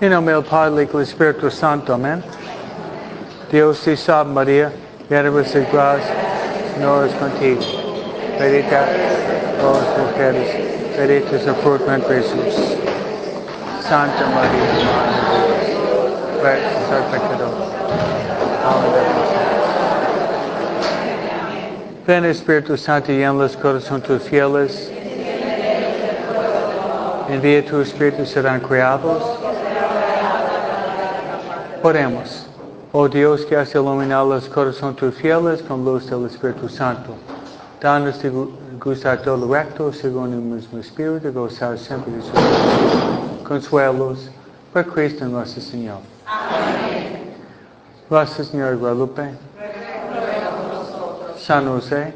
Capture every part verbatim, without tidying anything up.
En nombre del Padre y del Espíritu Santo, amén. Dios te salve María, llena de gracia, el Señor es contigo. Bendita todas las mujeres, bendito es el fruto de Jesús. Santa María, Madre de Dios, ruega por nosotros pecadores, ahora y en la hora de nuestra muerte. Ven Espíritu Santo, llena los corazones tus fieles. Envía tu Espíritu, serán creados. Oremos. Oh Dios, que has iluminado los corazones tus fieles con luz del Espíritu Santo. Danos de gustar todo lo recto, según el mismo Espíritu, de gozar siempre de sus consuelos. Por Cristo nuestro Señor. Amén. Gracias, Señor Guadalupe. San José.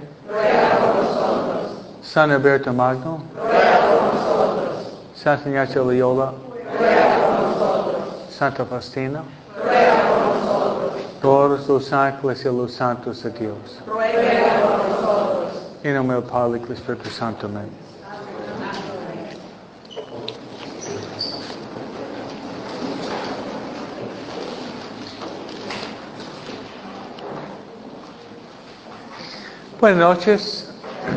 San Alberto Magno. Santa Ignacia Loyola. Santa Faustina. Todos los ángeles y los santos de Dios. En nombre del Padre y del Espíritu Santo. Amén. Buenas noches.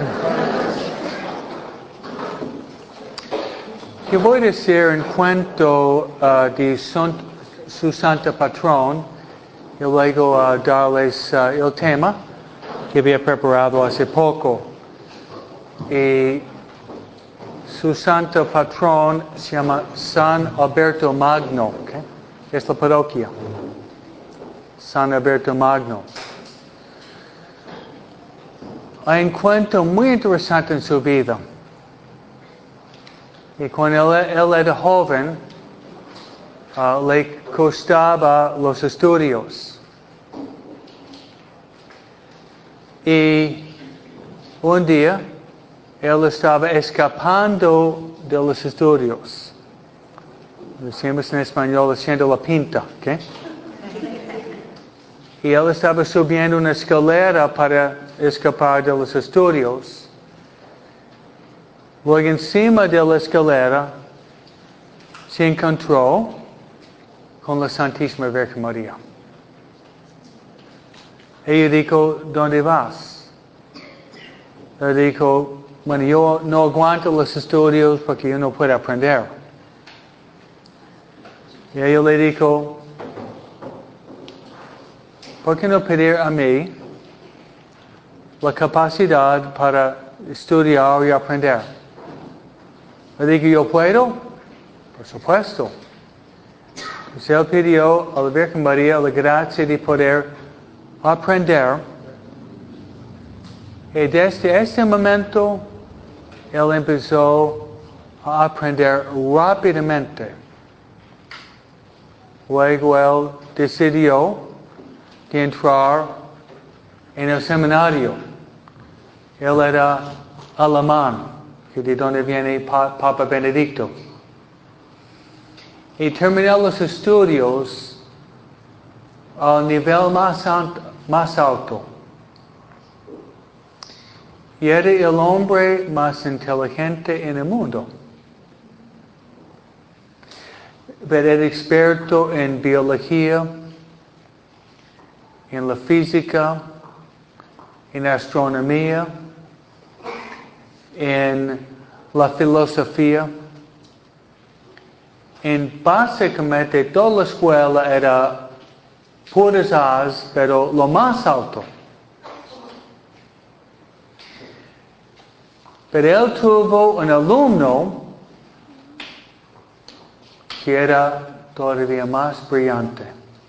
Yo voy a decir en cuanto uh, de son, su santo patrón y luego uh, darles uh, el tema que había preparado hace poco. Y su santo patrón se llama San Alberto Magno. ¿Okay? Es la parroquia. San Alberto Magno. Hay un cuento muy interesante en su vida. Y cuando él, él era joven, uh, le costaba los estudios. Y un día, él estaba escapando de los estudios. Decimos en español, haciendo la pinta. ¿Okay? Y él estaba subiendo una escalera para escapar de los estudios. Luego encima de la escalera se encontró con la Santísima Virgen María. Ella dijo, ¿dónde vas? Él dijo, bueno, yo no aguanto los estudios porque yo no puedo aprender. Y ella le dijo, ¿por qué no pedir a mí la capacidad para estudiar y aprender? Le digo, ¿yo puedo? Por supuesto. Pues él pidió a la Virgen María la gracia de poder aprender. Y desde ese momento, él empezó a aprender rápidamente. Luego él decidió de entrar en el seminario. Él era alemán, que de donde viene Papa Benedicto. Y terminó los estudios al nivel más alto, más alto. Y era el hombre más inteligente en el mundo. Pero era experto en biología, en la física, en astronomía, en la filosofía. En básicamente toda la escuela era puras A's, pero lo más alto. Pero él tuvo un alumno que era todavía más brillante.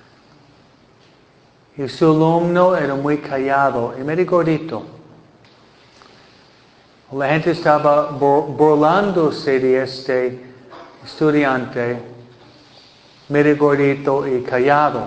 Y su alumno era muy callado y medio gordito. La gente estaba burlándose de este estudiante, medio gordito y callado.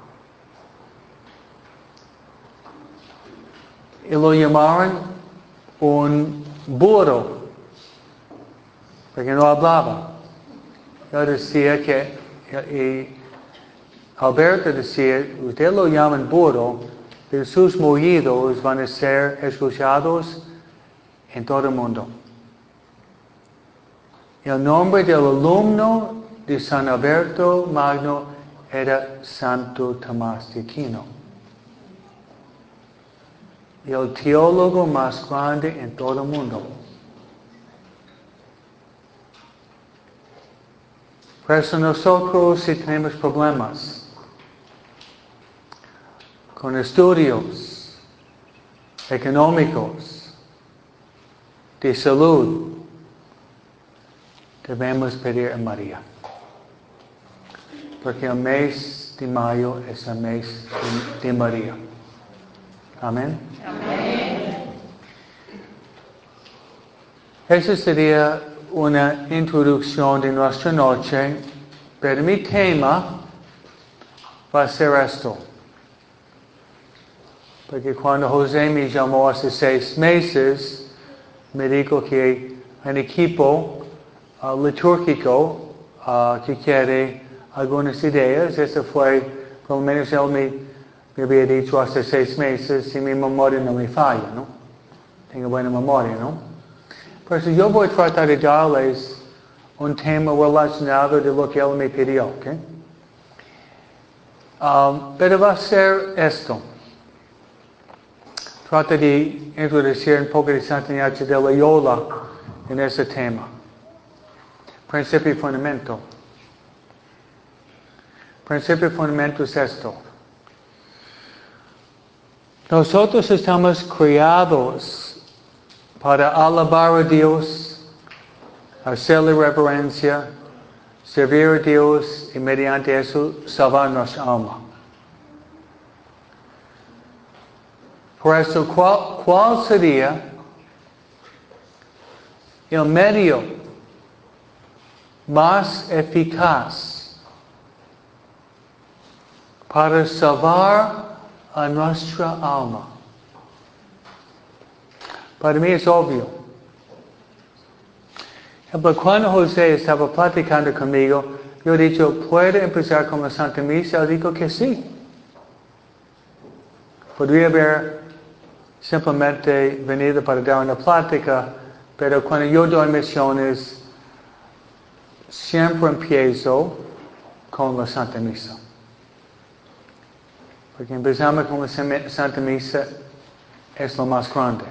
Y lo llamaron un burro, porque no hablaba. Yo decía que, y Alberto decía, usted lo llaman burro, pero sus mugidos van a ser escuchados en todo el mundo. El nombre del alumno de San Alberto Magno era Santo Tomás de Aquino, el teólogo más grande en todo el mundo. Por eso nosotros, si tenemos problemas con estudios económicos, de salud, debemos pedir a María. Porque el mes de mayo es el mes de, de María. Amén. Amén. Esa sería una introducción de nuestra noche, pero mi tema va a ser esto. Porque cuando José me llamó hace seis meses, me dijo que hay un equipo uh, litúrgico uh, que quiere algunas ideas. Eso fue, por lo menos él me, me había dicho hace seis meses, si mi memoria no me falla, ¿no? Tengo buena memoria, ¿no? Por eso yo voy a tratar de darles un tema relacionado de lo que él me pidió, ¿ok? Um, pero va a ser esto. Trata de introducir un poco de Santa Ignacio de Loyola en ese tema. Principio y fundamento. Principio y fundamento es esto. Nosotros estamos creados para alabar a Dios, hacerle reverencia, servir a Dios y mediante eso salvar nuestra alma. Por eso, ¿cuál, cuál sería el medio más eficaz para salvar a nuestra alma? Para mí es obvio. Pero cuando José estaba platicando conmigo, yo he dicho, ¿puede empezar con la Santa Misa? Él dijo que sí. Podría haber simplemente venido para dar una plática, pero cuando yo doy misiones, siempre empiezo con la Santa Misa. Porque empezamos con la Santa Misa, es lo más grande.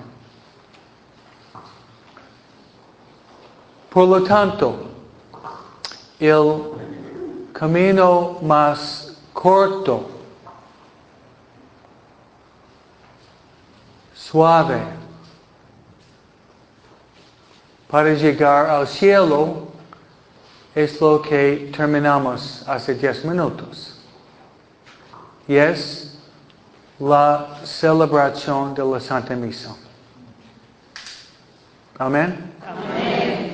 Por lo tanto, el camino más corto, suave, para llegar al cielo es lo que terminamos hace diez minutos. Y es la celebración de la Santa Misa. Amén. Amén.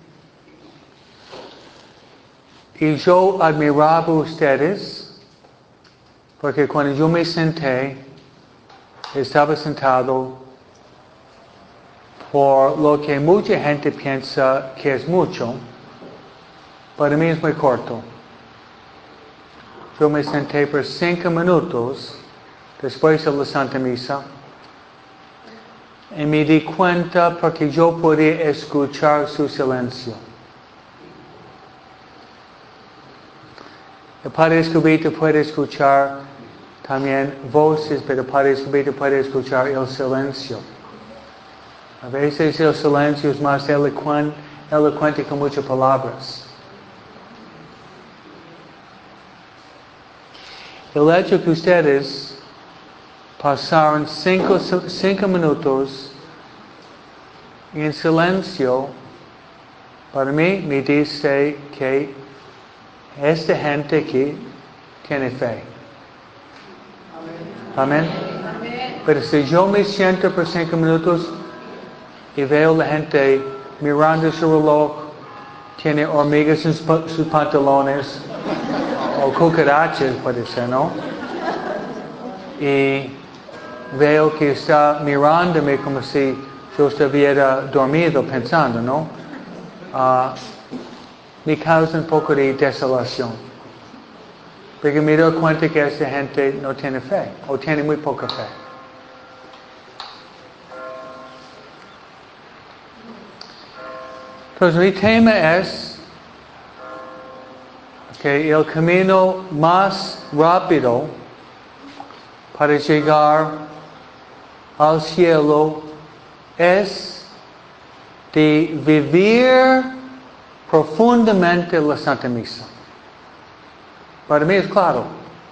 Y yo admiraba a ustedes, porque cuando yo me senté, estaba sentado por lo que mucha gente piensa que es mucho, para mí es muy corto. Yo me senté por cinco minutos después de la Santa Misa y me di cuenta porque yo podía escuchar su silencio. El Padre Escobito puede escuchar también voces, pero el Padre Escobito puede escuchar el silencio. A veces el silencio es más elocuente, elocuente que muchas palabras. El hecho que ustedes pasaron cinco, cinco minutos en silencio, para mí me dice que esta gente aquí tiene fe. Amén. Amén. Pero si yo me siento por cinco minutos y veo la gente mirando su reloj, tiene hormigas en sus pantalones, o cucarachas puede ser, ¿no? Y veo que está mirándome como si yo estuviera dormido pensando, ¿no? Uh, me causa un poco de desolación. Porque me doy cuenta que esta gente no tiene fe, o tiene muy poca fe. Entonces mi tema es que el camino más rápido para llegar al cielo es de vivir profundamente la Santa Misa. Para mí es claro.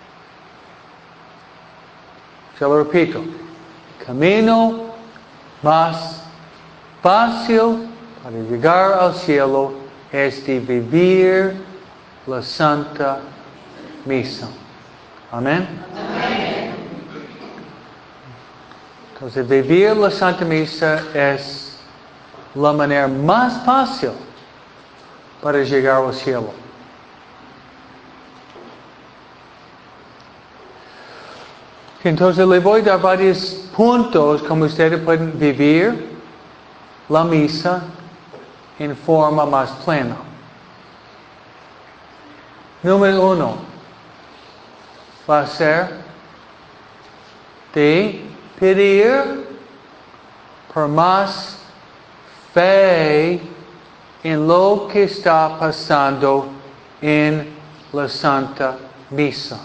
Yo lo repito. Camino más fácil para llegar al cielo es de vivir la Santa Misa. Amén. Amén. Entonces, vivir la Santa Misa es la manera más fácil para llegar al cielo. Entonces, le voy a dar varios puntos como ustedes pueden vivir la misa en forma más plena. Número uno va a ser de pedir por más fe en lo que está pasando en la Santa Misa.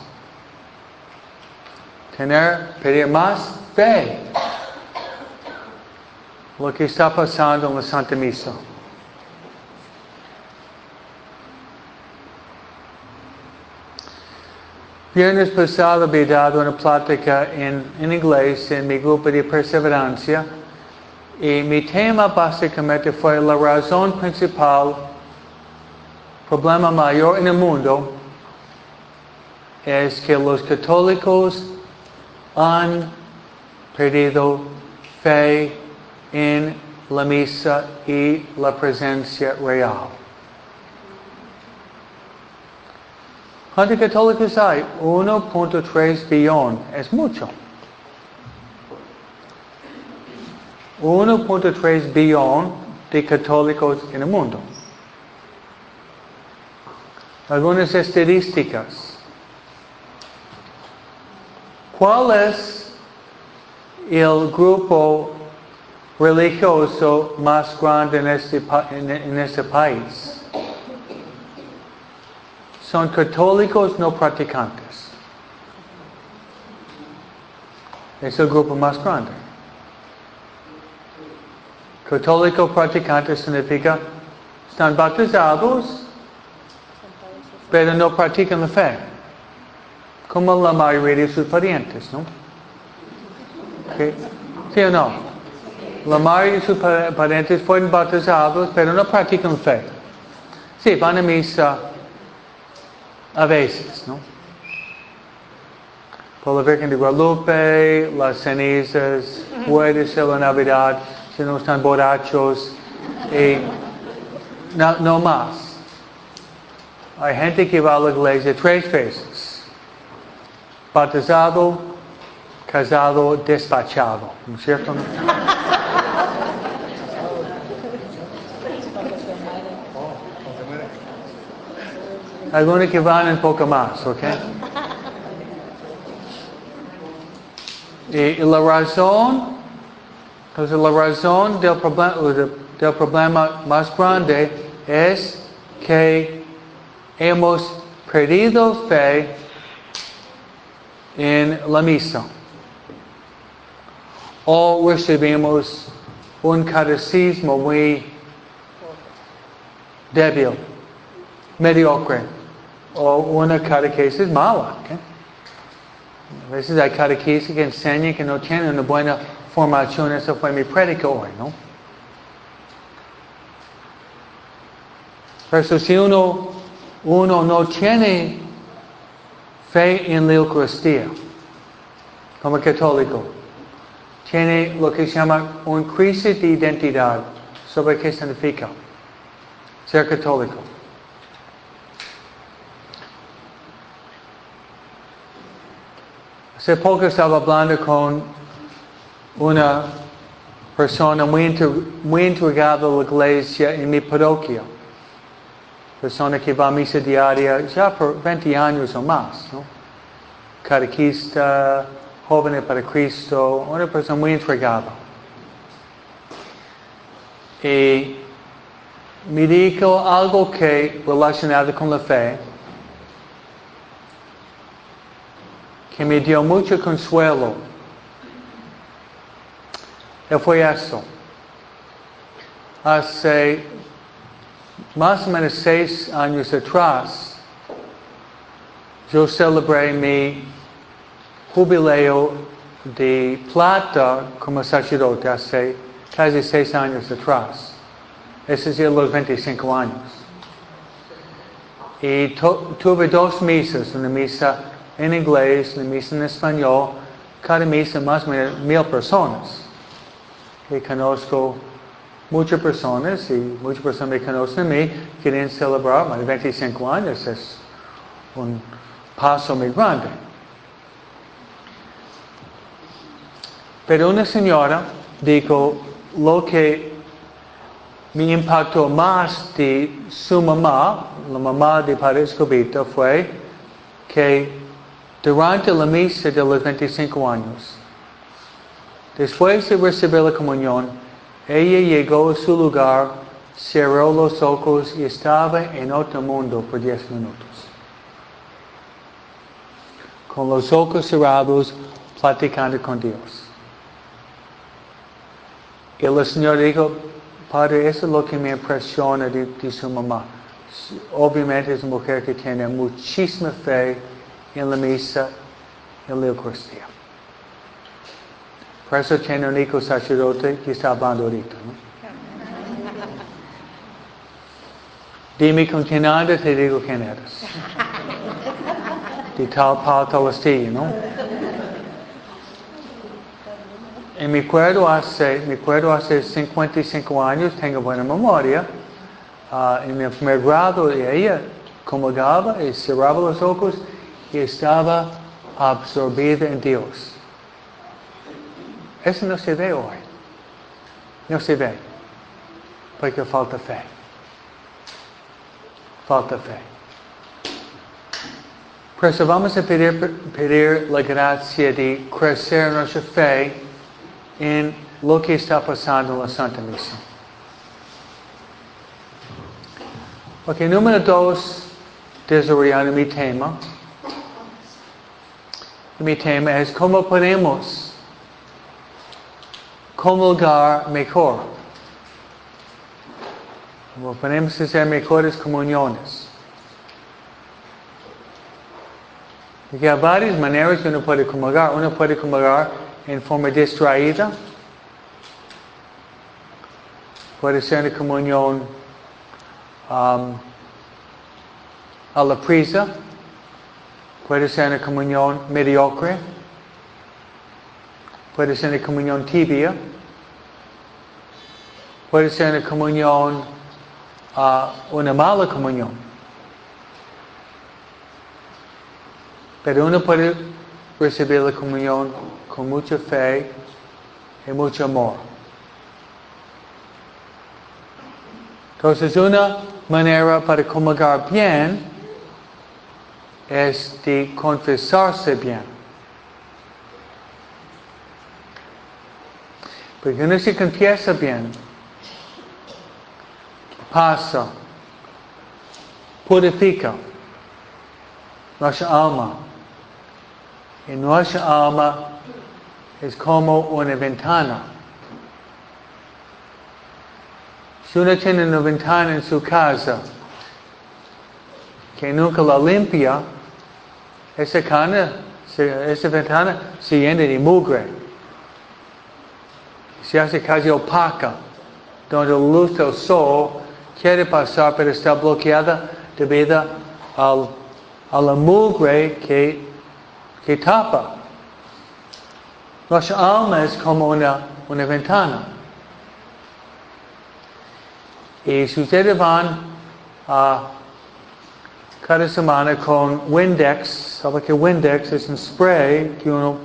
Tener, pedir más fe lo que está pasando en la Santa Misa. Viernes pasado había dado una plática en, en inglés en mi grupo de perseverancia y mi tema básicamente fue la razón principal, problema mayor en el mundo es que los católicos han perdido fe en la misa y la presencia real. ¿Cuántos católicos hay? uno punto tres billón. Es mucho. uno punto tres billón de católicos en el mundo. Algunas estadísticas. ¿Cuál es el grupo religioso más grande en este, en, en este país? Son católicos no practicantes. Es el grupo más grande. Católico practicante significa están bautizados, pero no practican la fe. Como la mayoría de sus parientes, ¿no? ¿Sí, ¿Sí o no? La mayoría de sus parientes fueron bautizados, pero no practican fe. Sí, van a misa a veces, ¿no? Por la Virgen de Guadalupe, las cenizas, puede ser la Navidad, si no están borrachos, y no, no más. Hay gente que va a la iglesia tres veces. Bautizado, casado, despachado, ¿no es cierto? Algunos que van un poco más, ¿ok? Y, y la razón, entonces la razón del problema, del problema más grande es que hemos perdido fe en la misa. O recibimos un catecismo muy débil, mediocre, o una catequesis mala. ¿Okay? A veces hay catequesis que enseñan que no tienen una buena formación. Eso fue mi prédica hoy, ¿no? Pero si uno, uno no tiene fe en la Eucaristía, como católico, tiene lo que se llama un crisis de identidad sobre qué significa ser católico. Hace poco estaba hablando con una persona muy, muy entregada a la iglesia en mi parroquia. Persona que va a misa diaria ya por veinte años o más, ¿no? Catequista, jóvenes para Cristo, una persona muy entregada. Y me dijo algo que relacionado con la fe. que me dio mucho consuelo. ¿Qué fue esto? Hace más o menos seis años atrás, yo celebré mi jubileo de plata como sacerdote hace casi seis años atrás. Ese es los veinticinco años. Y to, tuve dos misas, una misa en inglés, una misa en español, cada misa más o menos mil personas. Y conozco muchas personas y muchas personas me conocen a mí, quieren celebrar más de veinticinco años, es un paso muy grande. Pero una señora dijo, lo que me impactó más de su mamá, la mamá de Padre Escobita, fue que durante la misa de los veinticinco años, después de recibir la comunión, ella llegó a su lugar, cerró los ojos y estaba en otro mundo por diez minutos. Con los ojos cerrados, platicando con Dios. Y la señora dijo, Padre, eso es lo que me impresiona de, de su mamá. Obviamente es una mujer que tiene muchísima fe en la misa, en la Eucaristía. Por eso tiene un hijo sacerdote que está hablando ahorita, ¿no? Dime con quién andas, te digo quién eres. De tal palo, tal astilla, ¿no? Y me acuerdo hace, me acuerdo hace cincuenta y cinco años, tengo buena memoria, uh, en mi primer grado ella comulgaba y cerraba los ojos y estaba absorbida en Dios. Eso no se ve hoy. No se ve. Porque falta fe. Falta fe. Por eso vamos a pedir, pedir la gracia de crecer nuestra fe en lo que está pasando en la Santa Misa. Ok, número dos, desarrollando mi tema. Mi tema es cómo podemos comulgar mejor. Cómo podemos hacer mejores comuniones. Porque hay varias maneras que uno puede comulgar. Uno puede comulgar en forma distraída. Puede ser una comunión um, a la prisa. Puede ser una comunión mediocre. Puede ser una comunión tibia. Puede ser una comunión, uh, una mala comunión. Pero uno puede recibir la comunión con mucha fe y mucho amor. Entonces, una manera para comulgar bien es de confesarse bien. Porque uno se confiesa bien, pasa, purifica nuestra alma. Y nuestra alma es como una ventana. Si uno tiene una ventana en su casa que nunca la limpia, esa, cana, esa ventana se llena de mugre. Se hace casi opaca, donde la luz del sol quiere pasar, pero está bloqueada debido al, a la mugre que, que tapa. Nuestra alma es como una, una ventana. Y si ustedes van a cada semana con Windex, ¿sabe que Windex es un spray que uno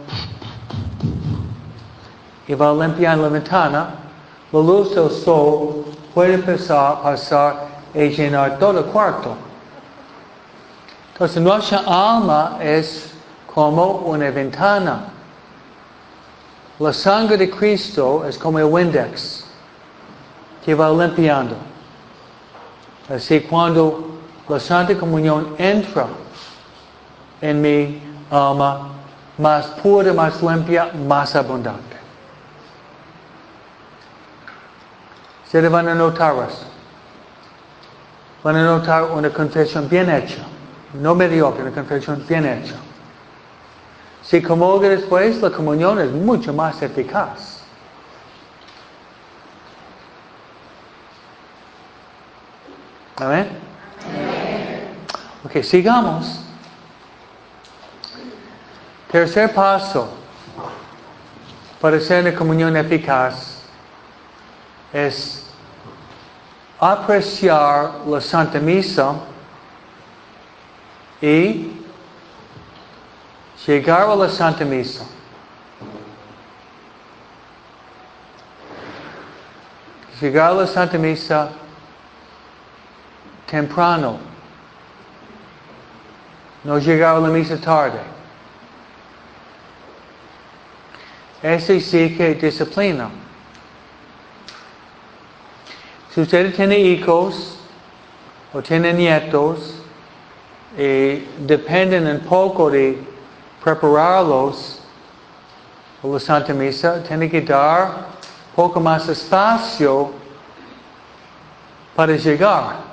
y va a limpiar la ventana? La luz del sol puede pasar, pasar y llenar todo el cuarto. Entonces nuestra alma es como una ventana. La sangre de Cristo es como el Windex que va limpiando. Así cuando la Santa Comunión entra en mi alma, más pura, más limpia, más abundante. Ustedes van a notar eso. Van a notar una confesión bien hecha. No mediocre, una confesión bien hecha. Si comulga después, la comunión es mucho más eficaz. ¿Amén? Ok, sigamos. Tercer paso para hacer una comunión eficaz es apreciar la Santa Misa y llegar a la Santa Misa. Llegar a la Santa Misa temprano. No llegar a la misa tarde. Eso sí que disciplina. Si usted tiene hijos o tiene nietos y dependen un poco de prepararlos a la Santa Misa, tiene que dar un poco más espacio para llegar.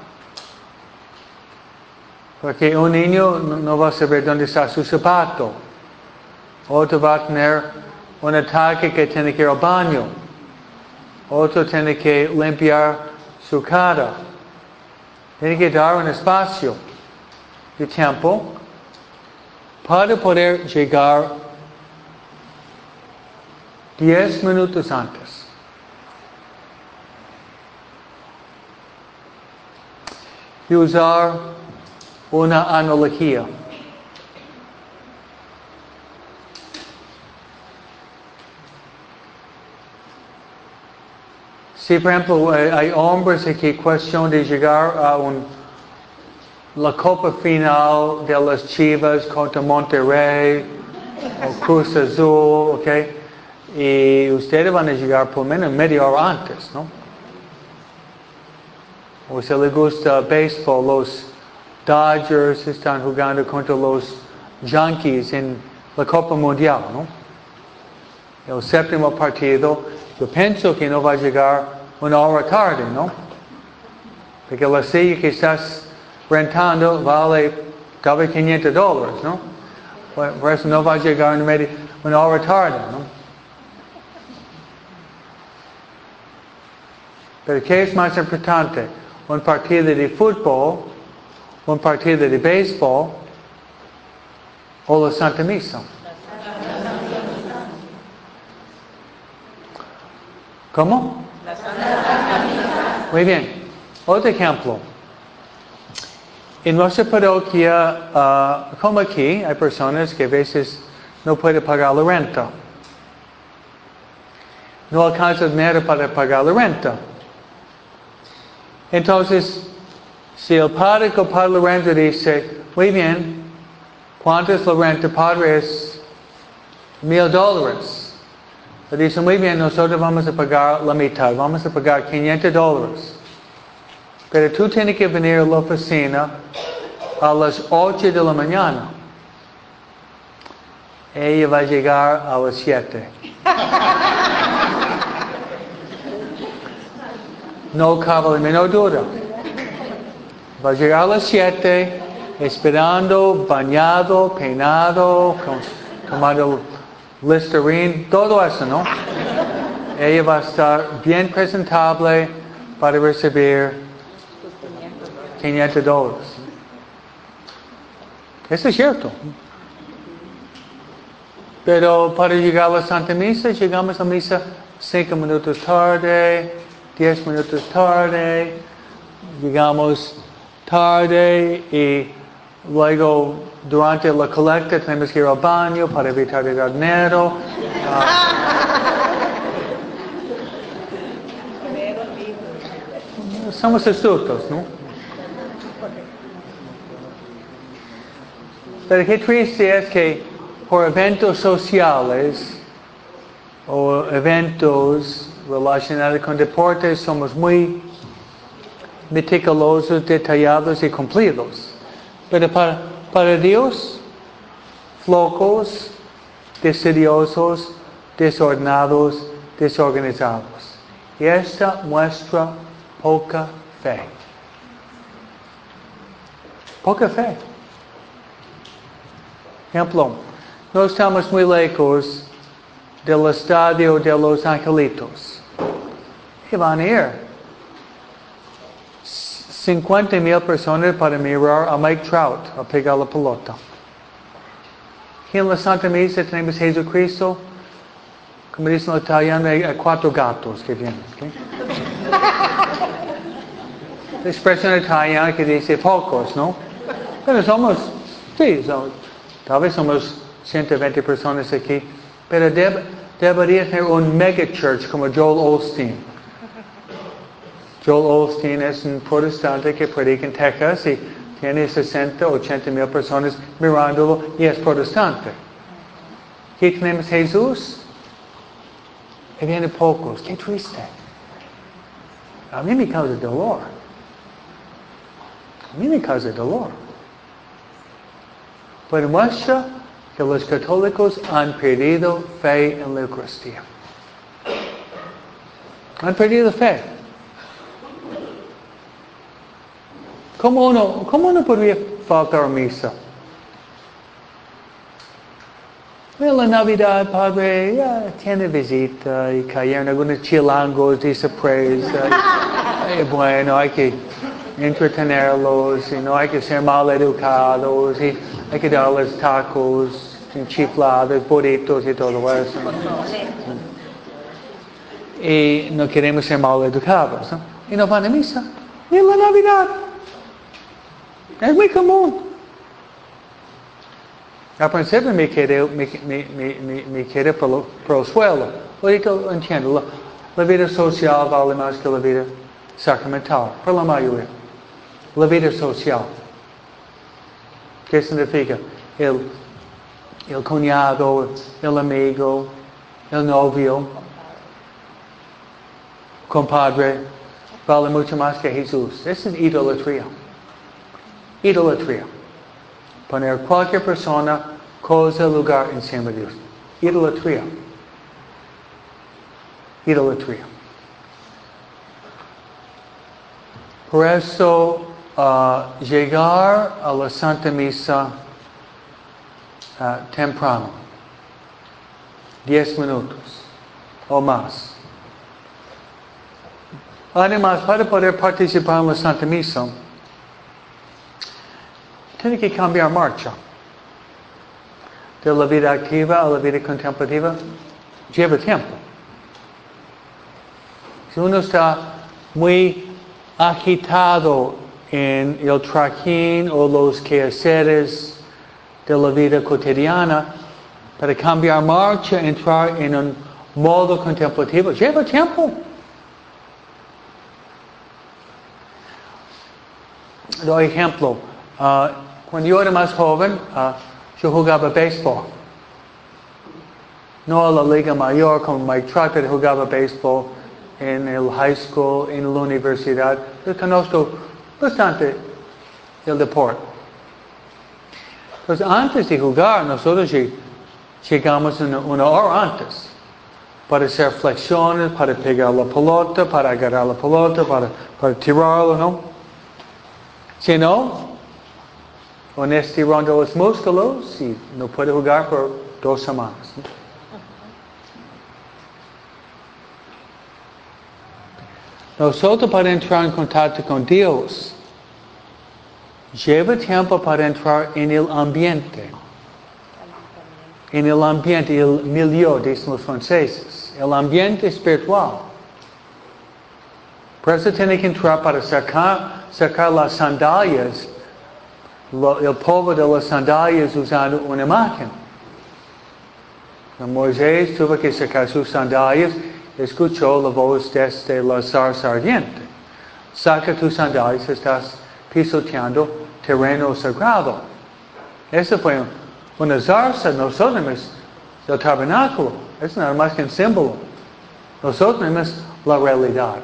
Porque un niño no va a saber dónde está su zapato. Otro va a tener un ataque que tiene que ir al baño. Otro tiene que limpiar su cara. Tiene que dar un espacio de tiempo para poder llegar diez minutos antes. Y usar una analogía. Si por ejemplo hay hombres que cuestión de llegar a un, la copa final de las Chivas contra Monterrey o Cruz Azul, ¿ok? Y ustedes van a llegar por lo menos media hora antes, ¿no? O si les gusta béisbol, los Dodgers están jugando contra los Yankees en la Copa Mundial, ¿no? El séptimo partido, yo pienso que no va a llegar una hora tarde, ¿no? Porque la silla que estás rentando vale tal vez quinientos dólares, ¿no? Por eso no va a llegar una, media, una hora tarde, ¿no? Pero ¿qué es más importante? Un partido de fútbol, un partido de béisbol o la Santa Misa. ¿Cómo? La Santa Misa. Muy bien. Otro ejemplo. En nuestra parroquia, uh, como aquí, hay personas que a veces no pueden pagar la renta. No alcanzan dinero para pagar la renta. Entonces, si el padre que paga la renta dice, muy bien, ¿cuánto es la renta, padre? Es mil dólares. Le dice, muy bien, nosotros vamos a pagar la mitad, vamos a pagar quinientos dólares. Pero tú tienes que venir a la oficina a las ocho de la mañana. Ella va a llegar a las siete. No cabe la menor duda. Va a llegar a las siete, esperando, bañado, peinado, con, tomando Listerine, todo eso, ¿no? Ella va a estar bien presentable para recibir quinientos dólares. Eso es cierto. Pero para llegar a la Santa Misa, llegamos a la misa cinco minutos tarde, diez minutos tarde, llegamos tarde y luego durante la colecta tenemos que ir al baño para evitar de dar dinero. Uh, somos astutos, ¿no? Pero qué triste es que por eventos sociales o eventos relacionados con deportes somos muy meticulosos, detallados y cumplidos. Pero para, para Dios, flojos desidiosos, desordenados, desorganizados. Y esta muestra poca fe. Poca fe. Ejemplo, no estamos muy lejos del estadio de los Angelitos. Y van a ir cincuenta mil personas para mirar a Mike Trout a pegar la pelota. Y en la Santa Misa tenemos Jesucristo, como dicen en italiano, hay cuatro gatos que vienen. ¿Okay? La expresión italiana que dice pocos, ¿no? Pero somos, sí, somos, tal vez somos ciento veinte personas aquí, pero deb, debería tener un mega church como Joel Osteen. Joel Osteen es un protestante que predica en Texas y tiene sesenta, ochenta mil personas mirándolo y es protestante. Aquí tenemos Jesús y vienen pocos. Qué triste. A mí me causa dolor. A mí me causa dolor. Pero muestra que los católicos han perdido fe en la Eucaristía. Han perdido fe. ¿Cómo uno, cómo uno podría faltar a misa? En la Navidad, Padre, ya tiene visita y cayeron algunos chilangos de sorpresa. Y bueno, hay que entretenerlos y no hay que ser mal educados y hay que darles tacos, chiflados, burritos y todo eso. Y no queremos ser mal educados, ¿no? Y no van a misa. Y en la Navidad. Es muy común. Al principio me quedé, me, me, me, me quedé por, por el suelo. Ahorita entiendo. La, la vida social vale más que la vida sacramental, por la mayoría. La vida social. ¿Qué significa? El, el cuñado, el amigo, el novio, compadre, vale mucho más que Jesús. Esa es idolatría. Idolatría. Poner cualquier persona, cosa, lugar encima de Dios. Idolatría. Idolatría. Por eso, uh, llegar a la Santa Misa uh, temprano. Diez minutos o más. Además, para poder participar en la Santa Misa, tiene que cambiar marcha. De la vida activa a la vida contemplativa, lleva tiempo. Si uno está muy agitado en el trajín o los quehaceres de la vida cotidiana, para cambiar marcha, entrar en un modo contemplativo, lleva tiempo. Doy ejemplo. Uh, cuando yo era más joven, uh, yo jugaba béisbol. No a la liga mayor como Mike Trout, pero jugaba béisbol en el high school, en la universidad. Yo conozco bastante el deporte. Pues antes de jugar, nosotros llegamos una, una hora antes para hacer flexiones, para pegar la pelota, para agarrar la pelota, para, para tirarlo, ¿no? Si no, un estirón de los músculos y no puede jugar por dos semanas. Nosotros para entrar en contacto con Dios, lleva tiempo para entrar en el ambiente. En el ambiente, el milieu, dicen los franceses. El ambiente espiritual. Por eso tiene que entrar para sacar, sacar las sandalias, lo, el polvo de las sandalias usando una máquina. Moisés tuvo que sacar sus sandalias, escuchó la voz desde la zarza ardiente. Saca tus sandalias, estás pisoteando terreno sagrado. Eso fue una zarza, nosotros, el tabernáculo. Es nada más que un símbolo. Nosotros tenemos la realidad.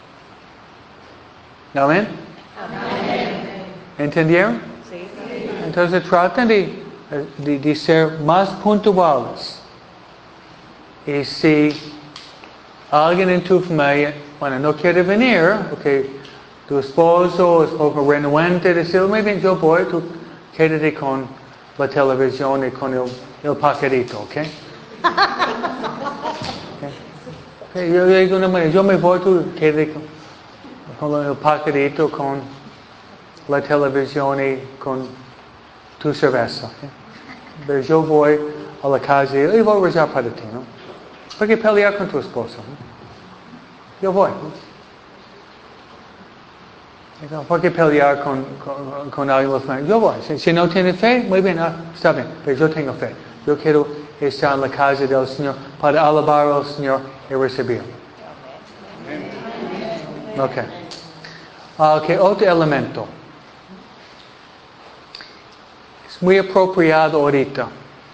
¿Amén? Amén. ¿Entendieron? Sí. entonces traten de, de, de ser más puntuales. Y si alguien en tu familia, bueno, no quiere venir, porque tu esposo es poco renuente, decir, muy bien, yo voy, tú quédate con la televisión y con el, el paquetito, ¿ok? Okay. Okay. Yo digo una manera, yo me voy, tú quédate con, con el paquetito, con la televisión y con tu cerveza, ¿ok? Pero yo voy a la casa y voy a rezar para ti, ¿no? ¿Por qué pelear con tu esposo? ¿no? Yo voy. ¿Por qué pelear con, con, con alguien? Yo voy. Si, si no tiene fe, muy bien, ah, está bien, pero yo tengo fe. Yo quiero estar en la casa del Señor para alabar al Señor y recibirlo. Ok. Ok, otro elemento. Es muy apropiado ahorita.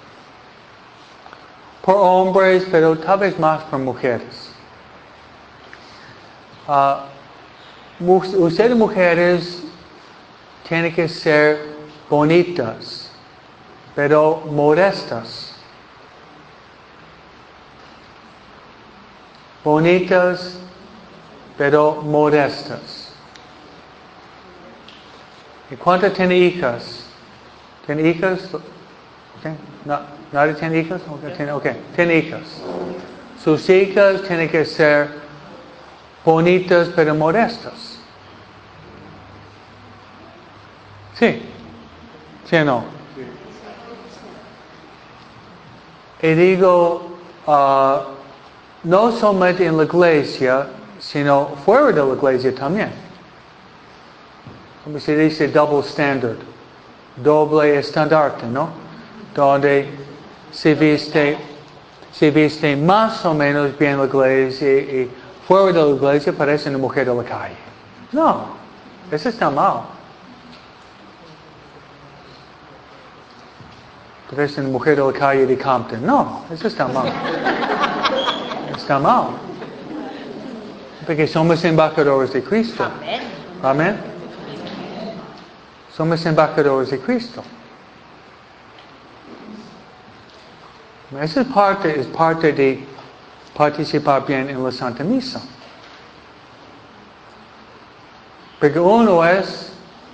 Por hombres, pero tal vez más por mujeres. Uh, Ustedes mujeres tienen que ser bonitas, pero modestas. Bonitas, pero modestas. ¿Y cuántas tienen hijas? ¿Tienen hijas? Okay. No, ¿nadie tiene hijas? Okay, tiene, okay. Tiene hijas. Sus hijas tienen que ser bonitas, pero modestas. Sí. ¿Sí o no? Y digo, uh, no solamente en la iglesia, sino fuera de la iglesia también. Como se dice, double standard. Doble estandarte, ¿no? Donde se viste, se viste más o menos bien la iglesia y fuera de la iglesia parece una mujer de la calle. No, eso está mal. Parece una mujer de la calle de Compton. No, eso está mal. Está mal. Porque somos embajadores de Cristo. Amén. Amén. Somos embajadores de Cristo. Esa es parte, es parte de participar bien en la Santa Misa. Porque uno es,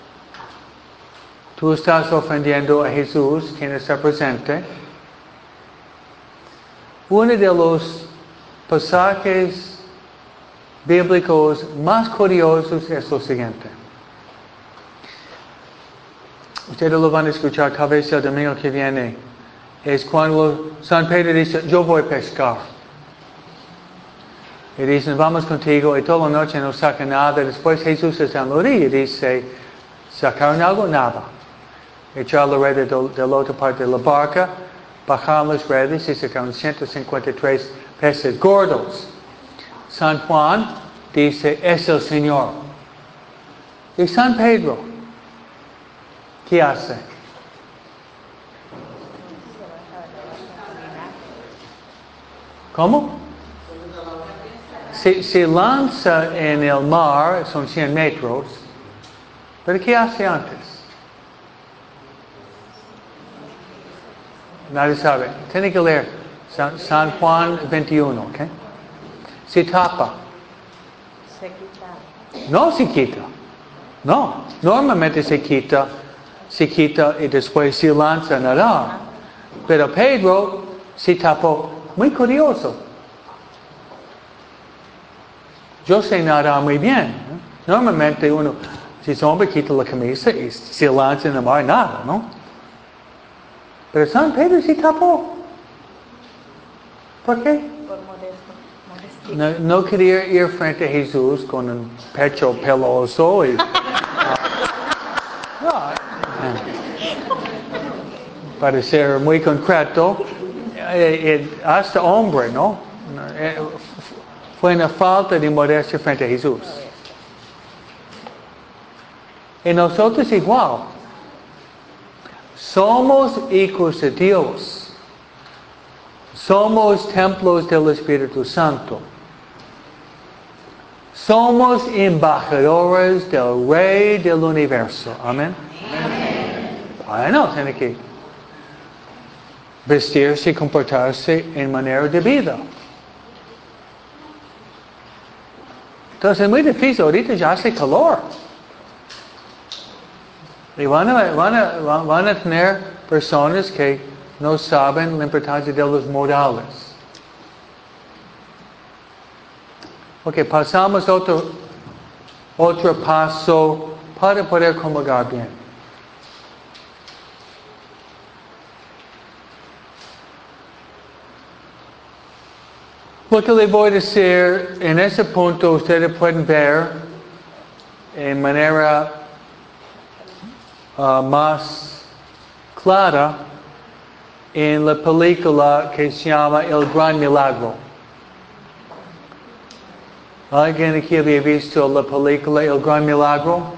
tú estás ofendiendo a Jesús, quien está presente. Uno de los pasajes bíblicos más curiosos es lo siguiente. Ustedes lo van a escuchar tal vez el domingo que viene. Es cuando San Pedro dice, yo voy a pescar. Y dicen, vamos contigo, y toda la noche no sacan nada. Después Jesús está en la orilla y dice, ¿sacaron algo? Nada. Echar la red de, de la otra parte de la barca, bajaron las redes y sacaron ciento cincuenta y tres peces gordos. San Juan dice, es el Señor. Y San Pedro, ¿qué hace? ¿Cómo? Se, se lanza en el mar, son cien metros, pero ¿qué hace antes? Nadie sabe. Tiene que leer San, San Juan veintiuno, ¿ok? Se tapa. Se quita. No se quita. No. Normalmente se quita, se quita y después se lanza a nadar. Pero Pedro se tapó. Muy curioso. Yo sé nadar muy bien. ¿no? Normalmente uno, si es hombre, quita la camisa y se lanza en el mar, nada, ¿no? Pero San Pedro se tapó. ¿Por qué? Por modesto. Modestia. No, no quería ir frente a Jesús con un pecho peloso y... Uh, no, parecer muy concreto. Eh, eh, hasta hombre, ¿no? Eh, fue una falta de modestia frente a Jesús. Y nosotros igual. Somos hijos de Dios. Somos templos del Espíritu Santo. Somos embajadores del Rey del Universo. Amén. Amén. Bueno, tiene que vestirse y comportarse en manera de vida. Entonces es muy difícil, ahorita ya hace calor. Y van a, van a, van a tener personas que no saben la importancia de los modales. Ok, pasamos a otro, otro paso para poder comulgar bien. Lo que le voy a decir, en ese punto ustedes pueden ver en manera uh, más clara en la película que se llama El Gran Milagro. ¿Alguien aquí había visto la película El Gran Milagro?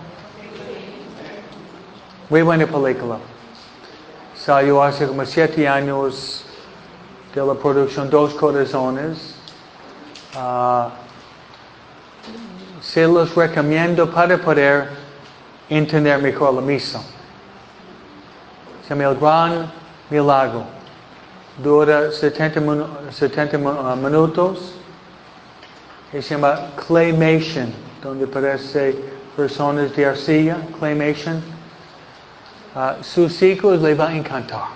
Muy buena película. Salió hace como siete años de la producción Dos Corazones. Uh, se los recomiendo para poder entender mejor la misa. Se llama El Gran Milagro. Dura setenta, setenta uh, minutos. Y se llama Claymation, donde aparece personas de arcilla. Claymation. Uh, sus hijos les va a encantar.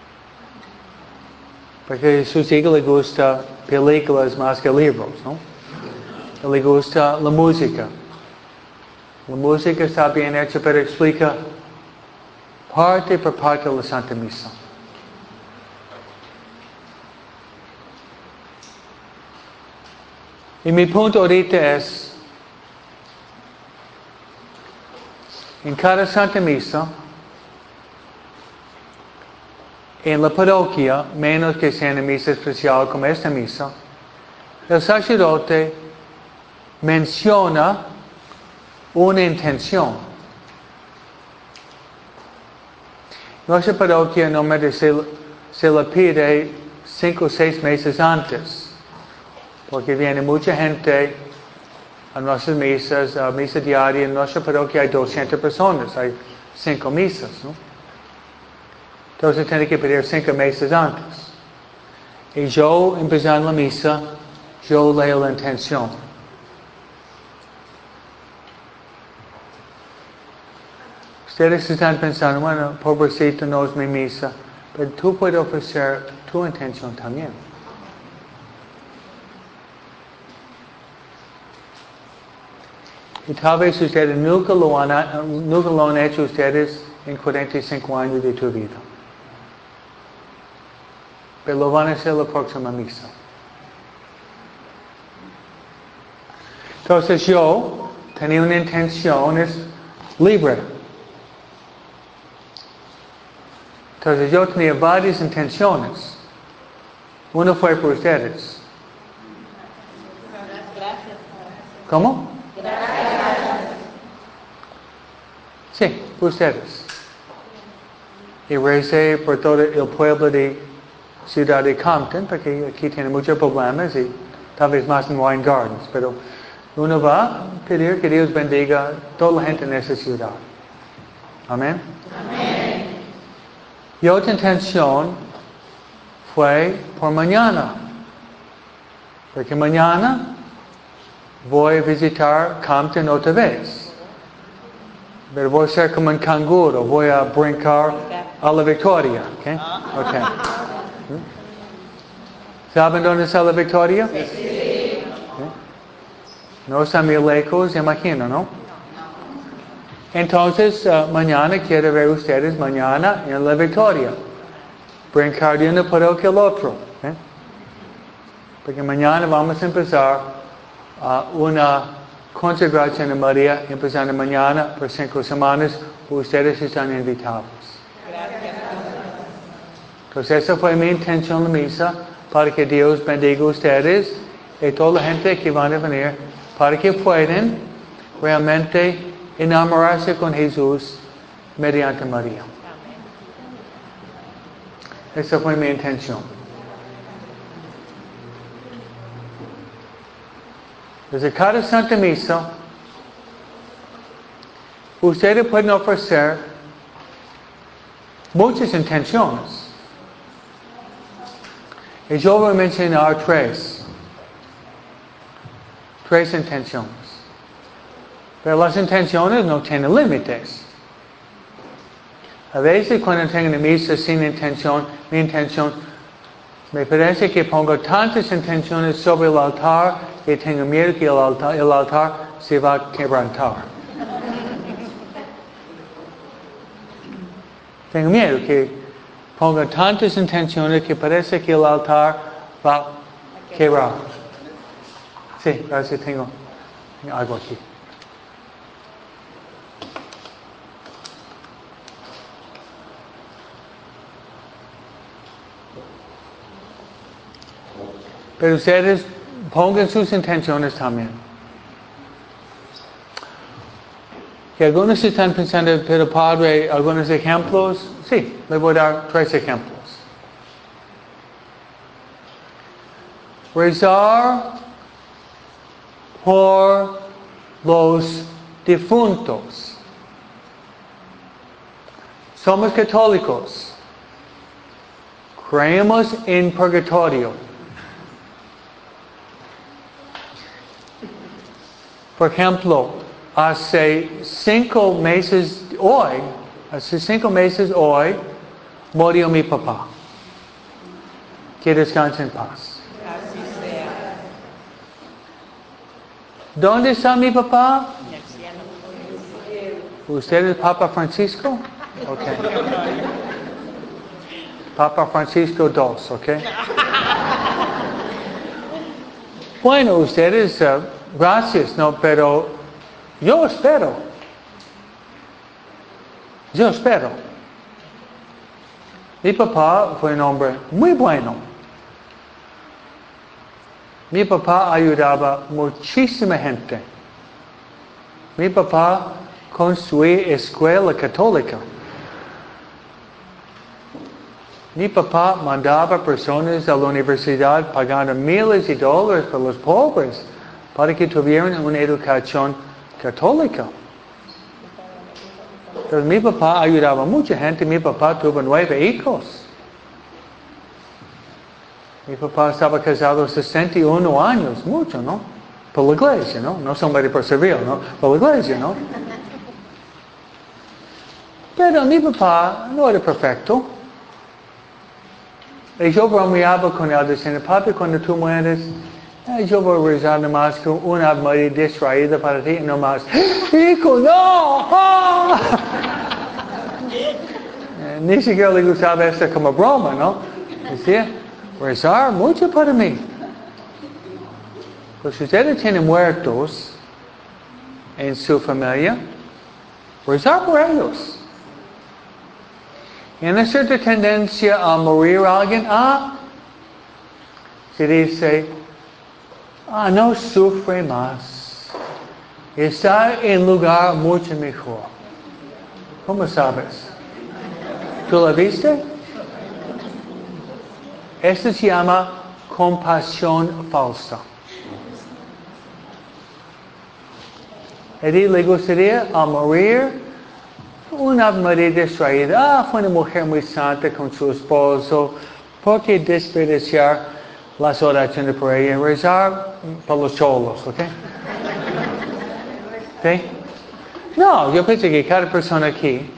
Porque a sus hijos les gusta películas más que libros, ¿no? Le gusta la música. La música está bien hecha, pero explica parte por parte de la Santa Misa. Y mi punto ahorita es, en cada Santa Misa, en la parroquia, menos que sea una misa especial como esta misa, el sacerdote menciona una intención. Nuestra parroquia normalmente se, se la pide cinco o seis meses antes, porque viene mucha gente a nuestras misas, a misa diaria. En nuestra parroquia hay doscientas personas, hay cinco misas, ¿no? Entonces tiene que pedir cinco meses antes. Y yo, empezando la misa, yo leo la intención. Ustedes están pensando, bueno, pobrecito, no es mi misa, pero tú puedes ofrecer tu intención también. Y tal vez ustedes nunca lo han, nunca lo han hecho ustedes en cuarenta y cinco años de tu vida. Pero lo van a hacer la próxima misa. Entonces yo tenía una intención, es libre. Entonces yo tenía varias intenciones. Una fue por ustedes. ¿Cómo? Sí, por ustedes. Y recé por todo el pueblo de Ciudad de Compton, porque aquí tiene muchos problemas y tal vez más en Wine Gardens, pero uno va a pedir que Dios bendiga a toda la gente en esa ciudad. Amén. Amén. Y otra intención fue por mañana, porque mañana voy a visitar Compton otra vez. Pero voy a ser como un canguro, voy a brincar a la Victoria. ¿Okay? Okay. ¿Saben dónde está la Victoria? Sí. ¿Okay? No está muy lejos, imagino, ¿no? Entonces, uh, mañana quiero ver ustedes mañana en la Victoria. Brincar de una parroquia al otro. ¿Okay? Porque mañana vamos a empezar uh, una consagración a María, empezando mañana por cinco semanas. Ustedes están invitados. Gracias. Entonces esa fue mi intención en la misa, para que Dios bendiga a ustedes y toda la gente que van a venir, para que puedan realmente enamorarse con Jesús mediante María. Amén. Esa fue mi intención. Desde cada Santa Misa, ustedes pueden ofrecer muchas intenciones. Y yo voy a mencionar tres. Tres intenciones. Pero las intenciones no tienen límites. A veces cuando tengo una misa sin intención, mi intención, me parece que pongo tantas intenciones sobre el altar que tengo miedo que el altar, el altar se va a quebrantar. Tengo miedo que ponga tantas intenciones que parece que el altar va a quebrar. Sí, gracias, tengo, tengo algo aquí. Pero ustedes pongan sus intenciones también. Que algunos están pensando, pero Padre, algunos ejemplos. Sí, le voy a dar tres ejemplos. Rezar por los difuntos. Somos católicos. Creemos en purgatorio. Por ejemplo, hace cinco meses hoy, hace cinco meses hoy, murió mi papá. Que descanse en paz. Así sea. ¿Dónde está mi papá? En el cielo. ¿Usted es Papa Francisco? Ok. Papa Francisco dos, ok. Bueno, ustedes, uh, gracias, no, pero yo espero. Yo espero. Mi papá fue un hombre muy bueno. Mi papá ayudaba muchísima gente. Mi papá construyó escuela católica. Mi papá mandaba personas a la universidad pagando miles de dólares para los pobres para que tuvieran una educación católica. Pero mi papá ayudaba a mucha gente. Mi papá tuvo nueve hijos. Mi papá estaba casado a sesenta y uno años, mucho, ¿no? Por la iglesia, ¿no? No somebody por servir, ¿no? Por la iglesia, ¿no? Pero mi papá no era perfecto. Y yo bromeaba con él diciendo, papi, cuando tú mueres, eh, yo voy a rezar nomás con una María distraída para ti, nomás, hijo, no, ¡ah! eh, Ni siquiera le gustaba esto como broma, ¿no? Decía, rezar mucho para mí. Pues si ustedes tienen muertos en su familia, rezar por ellos. Y hay una cierta tendencia a morir a alguien, ah, se dice, ah, no sufre más. Está en lugar mucho mejor. ¿Cómo sabes? ¿Tú la viste? Esto se llama compasión falsa. ¿A ti le gustaría a morir? Una María distraída, ah, fue una mujer muy santa con su esposo. ¿Por qué desperdiciar las oraciones por ella? Rezar por los cholos, ¿ok? ¿Sí? No, yo pienso que cada persona aquí,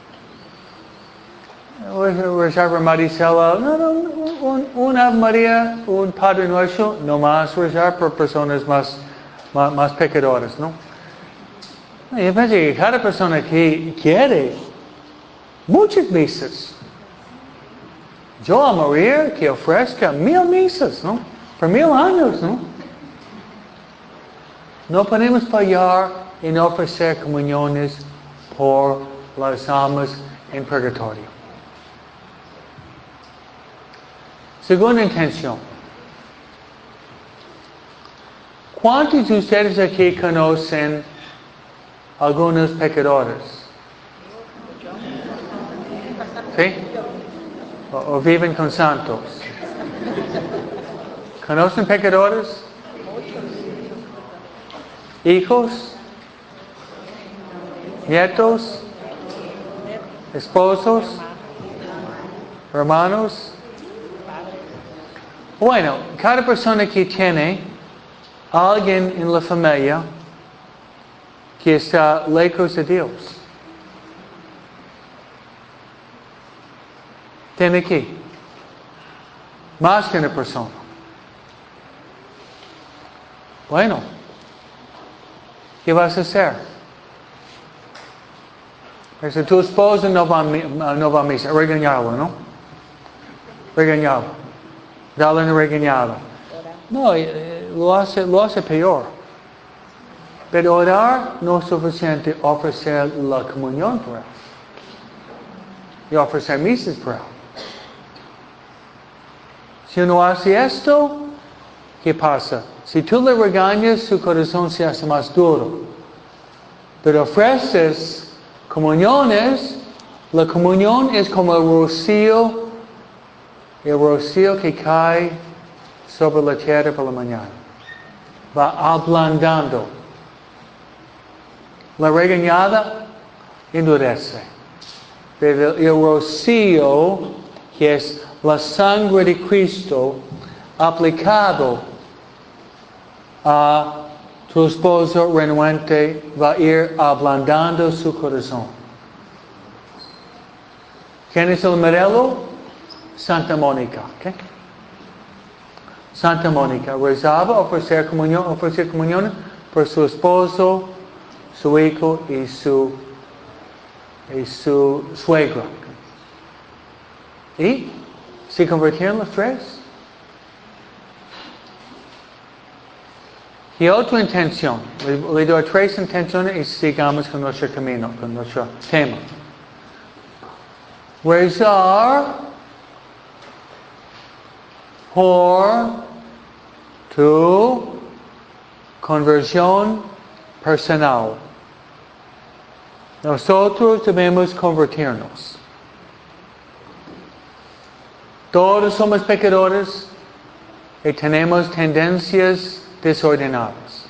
rezar por Maricela, no, no, un, una María, un Padre Nuestro, no más rezar por personas más, más, más pecadoras, ¿no? Yo pienso que cada persona aquí quiere muchas misas. Yo a morir que ofrezca mil misas, ¿no? Por mil años, ¿no? No podemos fallar en ofrecer comuniones por las almas en purgatorio. Segunda intención. ¿Cuántos de ustedes aquí conocen algunos pecadores? ¿Sí? O, o viven con santos. ¿Conocen pecadores? ¿Hijos? ¿Nietos? ¿Esposos? hermanos. Bueno, cada persona que tiene alguien en la familia que está lejos de Dios, tiene que, más que una persona. Bueno, ¿qué vas a hacer? Si tu esposo no va, no va a misa, regañarlo, ¿no? Regañarlo. Darle una regañada. No, lo hace, lo hace peor. Pero orar no es suficiente ofrecer la comunión por él. Y ofrecer misas por él. Si uno hace esto, ¿qué pasa? Si tú le regañas, su corazón se hace más duro. Pero ofreces comuniones, la comunión es como el rocío, el rocío que cae sobre la tierra por la mañana. Va ablandando. La regañada endurece. Pero el rocío, que es la sangre de Cristo, aplicado a tu esposo renuente, va a ir ablandando su corazón. ¿Quién es el modelo? Santa Mónica. ¿Okay? Santa Mónica rezaba ofrecer comunión, ofrecer comunión por su esposo, su hijo y su, y su suegra. ¿Y se convirtieron los tres? Y otra intención, le, le doy tres intenciones y sigamos con nuestro camino, con nuestro tema. Rezar por tu conversión personal. Nosotros debemos convertirnos. Todos somos pecadores y tenemos tendencias desordenadas.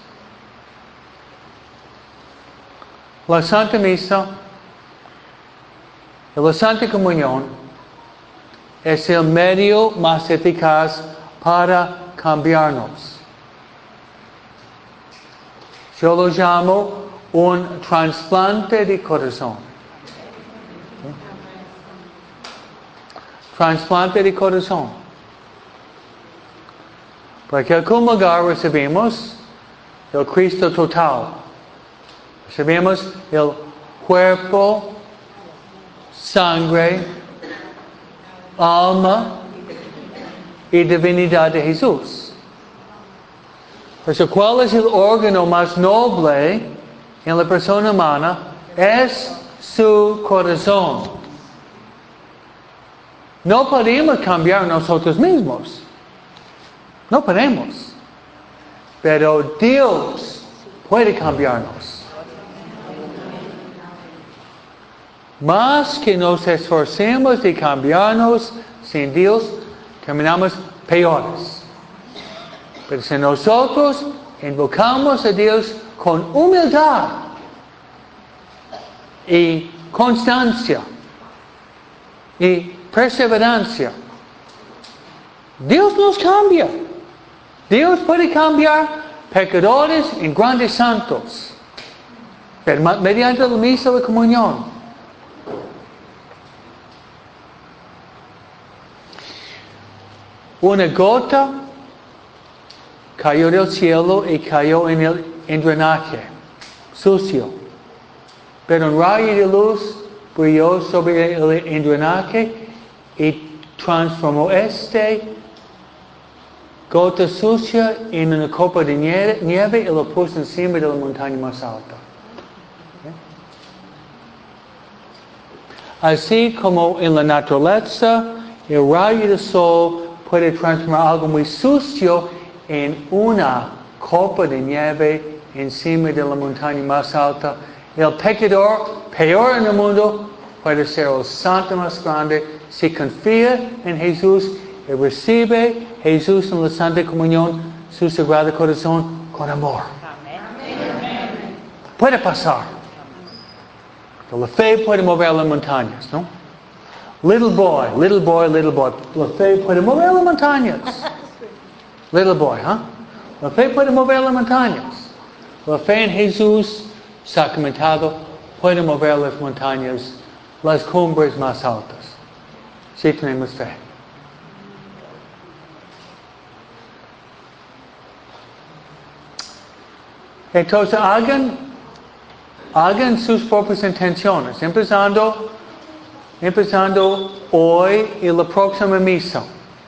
La Santa Misa y la Santa Comunión es el medio más eficaz para cambiarnos. Yo lo llamo un trasplante de corazón. ¿Sí? Trasplante de corazón. Porque en algún lugar recibimos el Cristo total. Recibimos el cuerpo, sangre, alma y divinidad de Jesús. Por eso, ¿cuál es el órgano más noble en la persona humana? Es su corazón. No podemos cambiar nosotros mismos. No podemos. Pero Dios puede cambiarnos. Más que nos esforcemos de cambiarnos sin Dios, terminamos peores. Pero si nosotros invocamos a Dios con humildad y constancia y perseverancia, Dios nos cambia. Dios puede cambiar pecadores en grandes santos, pero mediante la misa de comunión. Una gota cayó del cielo y cayó en el drenaje sucio. Pero un rayo de luz brilló sobre el drenaje y transformó este gota sucia en una copa de nieve y lo puso encima de la montaña más alta. ¿Okay? Así como en la naturaleza, el rayo del sol puede transformar algo muy sucio en una copa de nieve encima de la montaña más alta. El pecador peor en el mundo puede ser el santo más grande si confía en Jesús y recibe Jesús en la Santa Comunión, su Sagrado Corazón, con amor. Amén. Puede pasar. La fe puede mover las montañas, ¿no? Little boy, little boy, little boy. La fe puede mover las montañas. Little boy, ¿huh? La fe puede mover las montañas. La fe en Jesús sacramentado puede mover las montañas, las cumbres más altas. Si tenemos fe. Entonces hagan, hagan sus propias intenciones, empezando, empezando hoy y la próxima misa.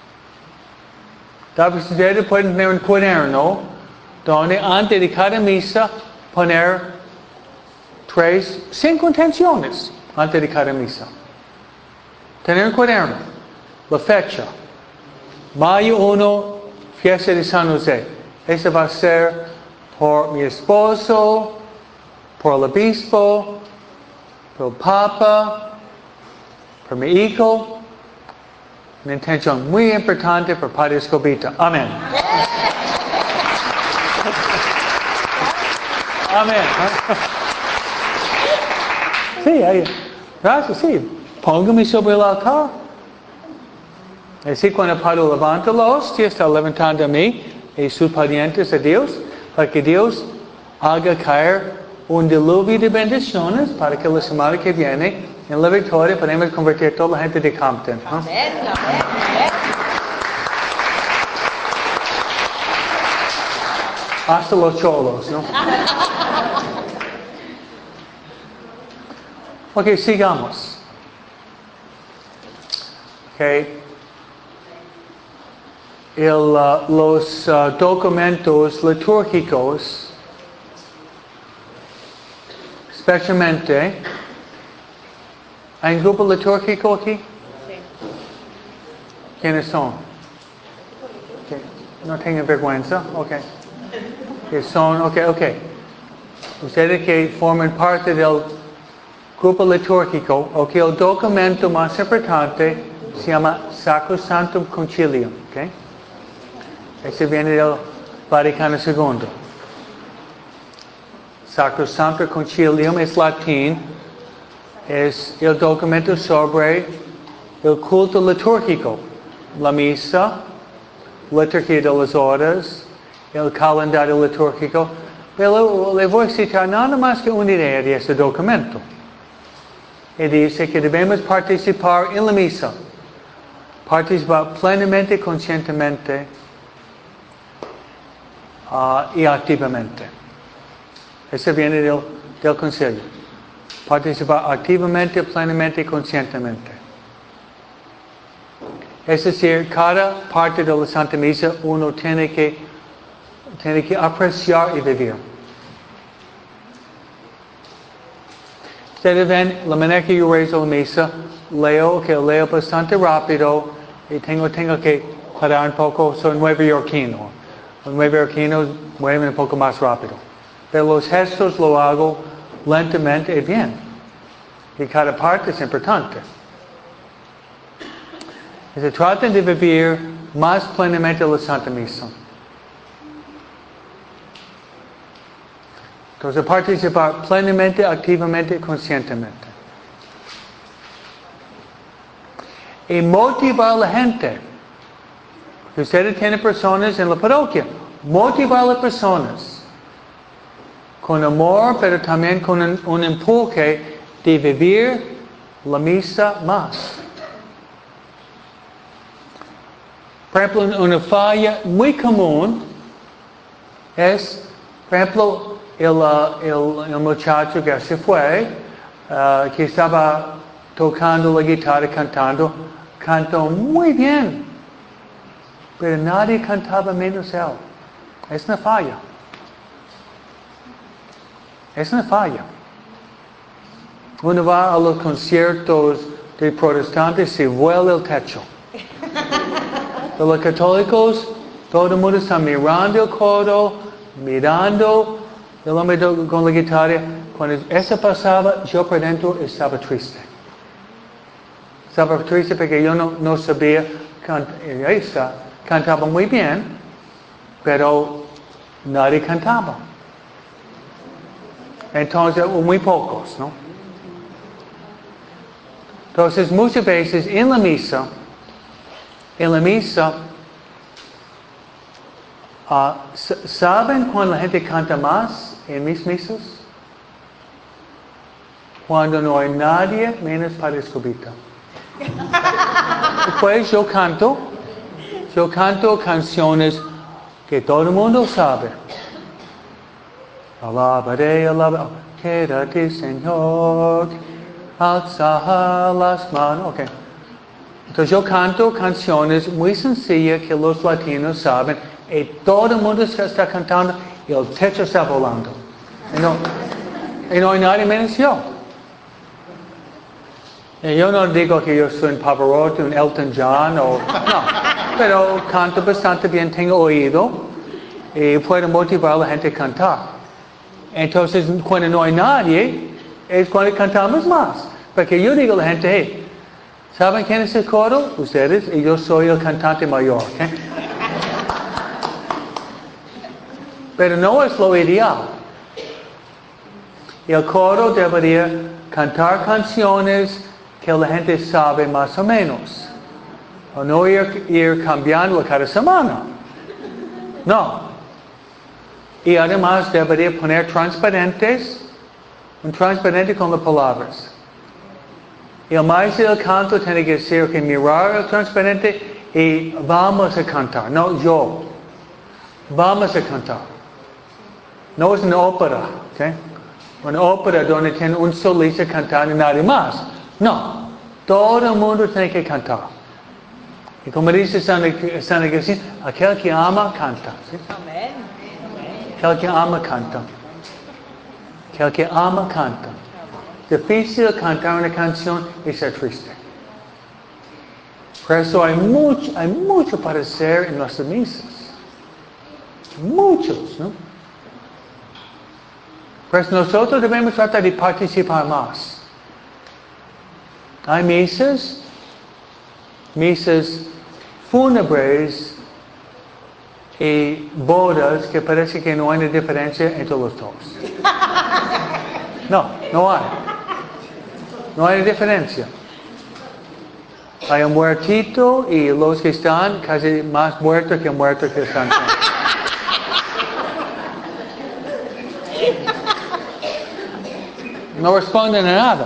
Tal vez ustedes pueden tener un cuaderno donde antes de cada misa poner tres, cinco intenciones antes de cada misa. Tener un cuaderno, la fecha, mayo uno, fiesta de San José. Ese va a ser por mi esposo, por el obispo, por el papa, por mi hijo. Una intención muy importante por Padre Escobita. Amén. Amén. Sí, ahí. Gracias, sí. Póngame sobre el altar. Así cuando Padre levanta la hostia, está levantando a mí y sus parientes a Dios, para que Dios haga caer un diluvio de bendiciones para que la semana que viene, en la victoria, podamos convertir a toda la gente de Compton. ¿No? Amén, amén. Hasta los cholos, ¿no? Ok, sigamos. Ok. El, uh, los uh, documentos litúrgicos, especialmente, ¿hay un grupo litúrgico aquí? Sí. ¿Quiénes son? Okay. No tengan vergüenza, ok. Que son, ok, ok. Ustedes que forman parte del grupo litúrgico, ok, el documento más importante se llama Sacrosanctum Concilium, ok. Ese viene del Vaticano segundo. Sacrosanctum Concilium es latín, es el documento sobre el culto litúrgico, la misa, liturgia de las horas, el calendario litúrgico. Pero le voy a citar nada más que una idea de ese documento. Y dice que debemos participar en la misa, participar plenamente, conscientemente uh, y activamente. Ese viene del, del concilio. Participar activamente, plenamente, conscientemente. Es decir, cada parte de la Santa Misa uno tiene que, tiene que apreciar y vivir. Ustedes ven la manera que yo rezo la misa, leo, que leo bastante rápido y tengo, tengo que parar un poco, soy nueveyorquino. Los nueveyorquinos mueven un poco más rápido. Pero los gestos lo hago lentamente y bien. Y cada parte es importante. Se tratan de vivir más plenamente la Santa Misa. Entonces, participar plenamente, activamente, conscientemente. Y motivar a la gente. Ustedes tienen personas en la parroquia. Motivar a las personas. Con amor, pero también con un, un empuje de vivir la misa más. Por ejemplo, una falla muy común es, por ejemplo, el, el, el muchacho que se fue, uh, que estaba tocando la guitarra, cantando, cantó muy bien, pero nadie cantaba menos él. Es una falla. Es una falla. Uno va a los conciertos de protestantes y se vuela el techo. De los católicos, todo el mundo está mirando el coro, mirando el hombre con la guitarra. Cuando eso pasaba, yo por dentro estaba triste. Estaba triste porque yo no, no sabía, can, ahí está, cantaba muy bien, pero nadie cantaba. Entonces, muy pocos, ¿no? Entonces, muchas veces en la misa, en la misa, uh, ¿saben cuando la gente canta más en mis misas? Cuando no hay nadie menos para escobita. Pues yo canto, yo canto canciones que todo el mundo sabe. Alabaré, alabaré, quédate Señor, alza las manos. Okay. Entonces yo canto canciones muy sencillas que los latinos saben y todo el mundo está cantando y el techo está volando. Y no, y no hay nadie menos yo. Y yo no digo que yo soy un Pavarotti, un Elton John, o, no, pero canto bastante bien, tengo oído y puedo motivar a la gente a cantar. Entonces, cuando no hay nadie, es cuando cantamos más. Porque yo digo a la gente, hey, ¿saben quién es el coro? Ustedes, y yo soy el cantante mayor. ¿Okay? Pero no es lo ideal. El coro debería cantar canciones que la gente sabe más o menos. O no ir, ir cambiando cada semana. No. Y además debería poner transparentes, un transparente con las palabras. Y el maestro del canto tiene que decir que mirar el transparente y vamos a cantar. No yo. Vamos a cantar. No es una ópera. ¿Okay? Una ópera donde tiene un solista cantando y nadie más. No. Todo el mundo tiene que cantar. Y como dice San Agustín, aquel que ama, canta. ¿Sí? Amén. Aquel que ama, canta. Aquel que ama, canta. Difícil cantar una canción y ser triste. Por eso hay mucho, hay mucho para hacer en nuestras misas. Muchos, ¿no? Por eso nosotros debemos tratar de participar más. Hay misas, misas fúnebres y bodas que parece que no hay una diferencia entre los dos. No, no hay. No hay diferencia. Hay un muertito y los que están casi más muertos que muertos que están. No responden a nada.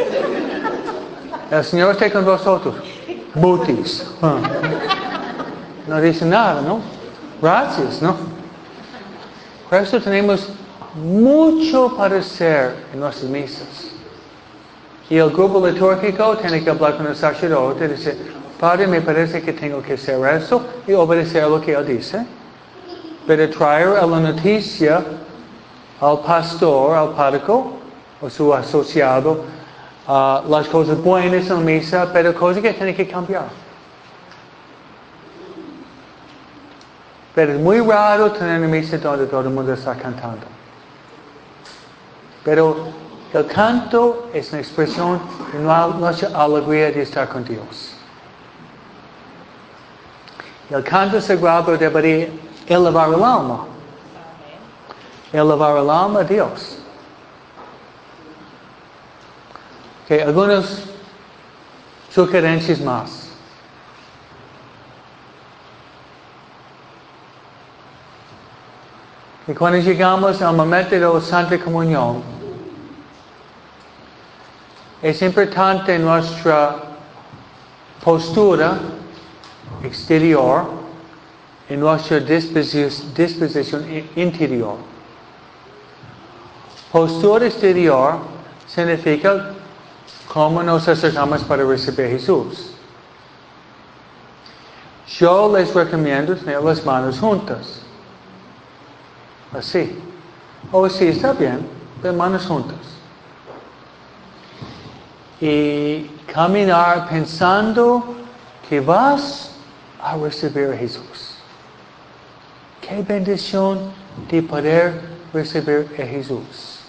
El Señor está con vosotros. Butis. No dicen nada, ¿no? Gracias, ¿no? Por eso tenemos mucho para hacer en nuestras misas. Y el grupo litúrgico tiene que hablar con el sacerdote y decir, Padre, me parece que tengo que hacer eso y obedecer lo que él dice. Pero traer a la noticia al pastor, al párroco, o su asociado, uh, las cosas buenas en la misa, pero cosas que tienen que cambiar. Pero es muy raro tener una misa donde todo el mundo está cantando. Pero el canto es una expresión de nuestra alegría de estar con Dios. El canto sagrado debería elevar el alma. Elevar el alma a Dios. Okay, algunas sugerencias más. Y cuando llegamos al momento de la Santa Comunión, es importante nuestra postura exterior y nuestra disposición interior. Postura exterior significa cómo nos acercamos para recibir a Jesús. Yo les recomiendo tener las manos juntas. Así. O sí, está bien, pero manos juntas. Y caminar pensando que vas a recibir a Jesús. Qué bendición de poder recibir a Jesús.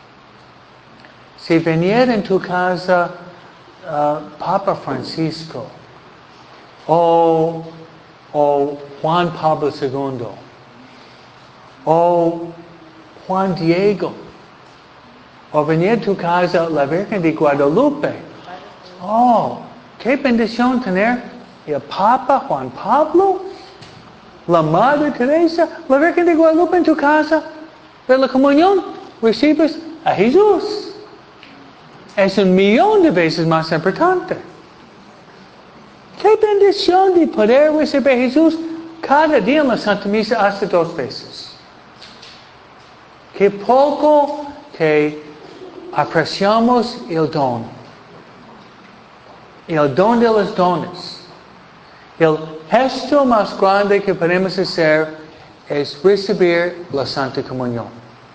Si viniera en tu casa uh, Papa Francisco o, o Juan Pablo segundo o Juan Diego, o venir a tu casa la Virgen de Guadalupe, Oh, qué bendición tener el Papa Juan Pablo, la Madre Teresa, la Virgen de Guadalupe en tu casa. Pero la comunión recibes a Jesús. Es un millón de veces más importante. Qué bendición de poder recibir a Jesús cada día en la Santa Misa hasta dos veces. Qué poco que apreciamos el don. El don de los dones. El gesto más grande que podemos hacer es recibir la Santa Comunión.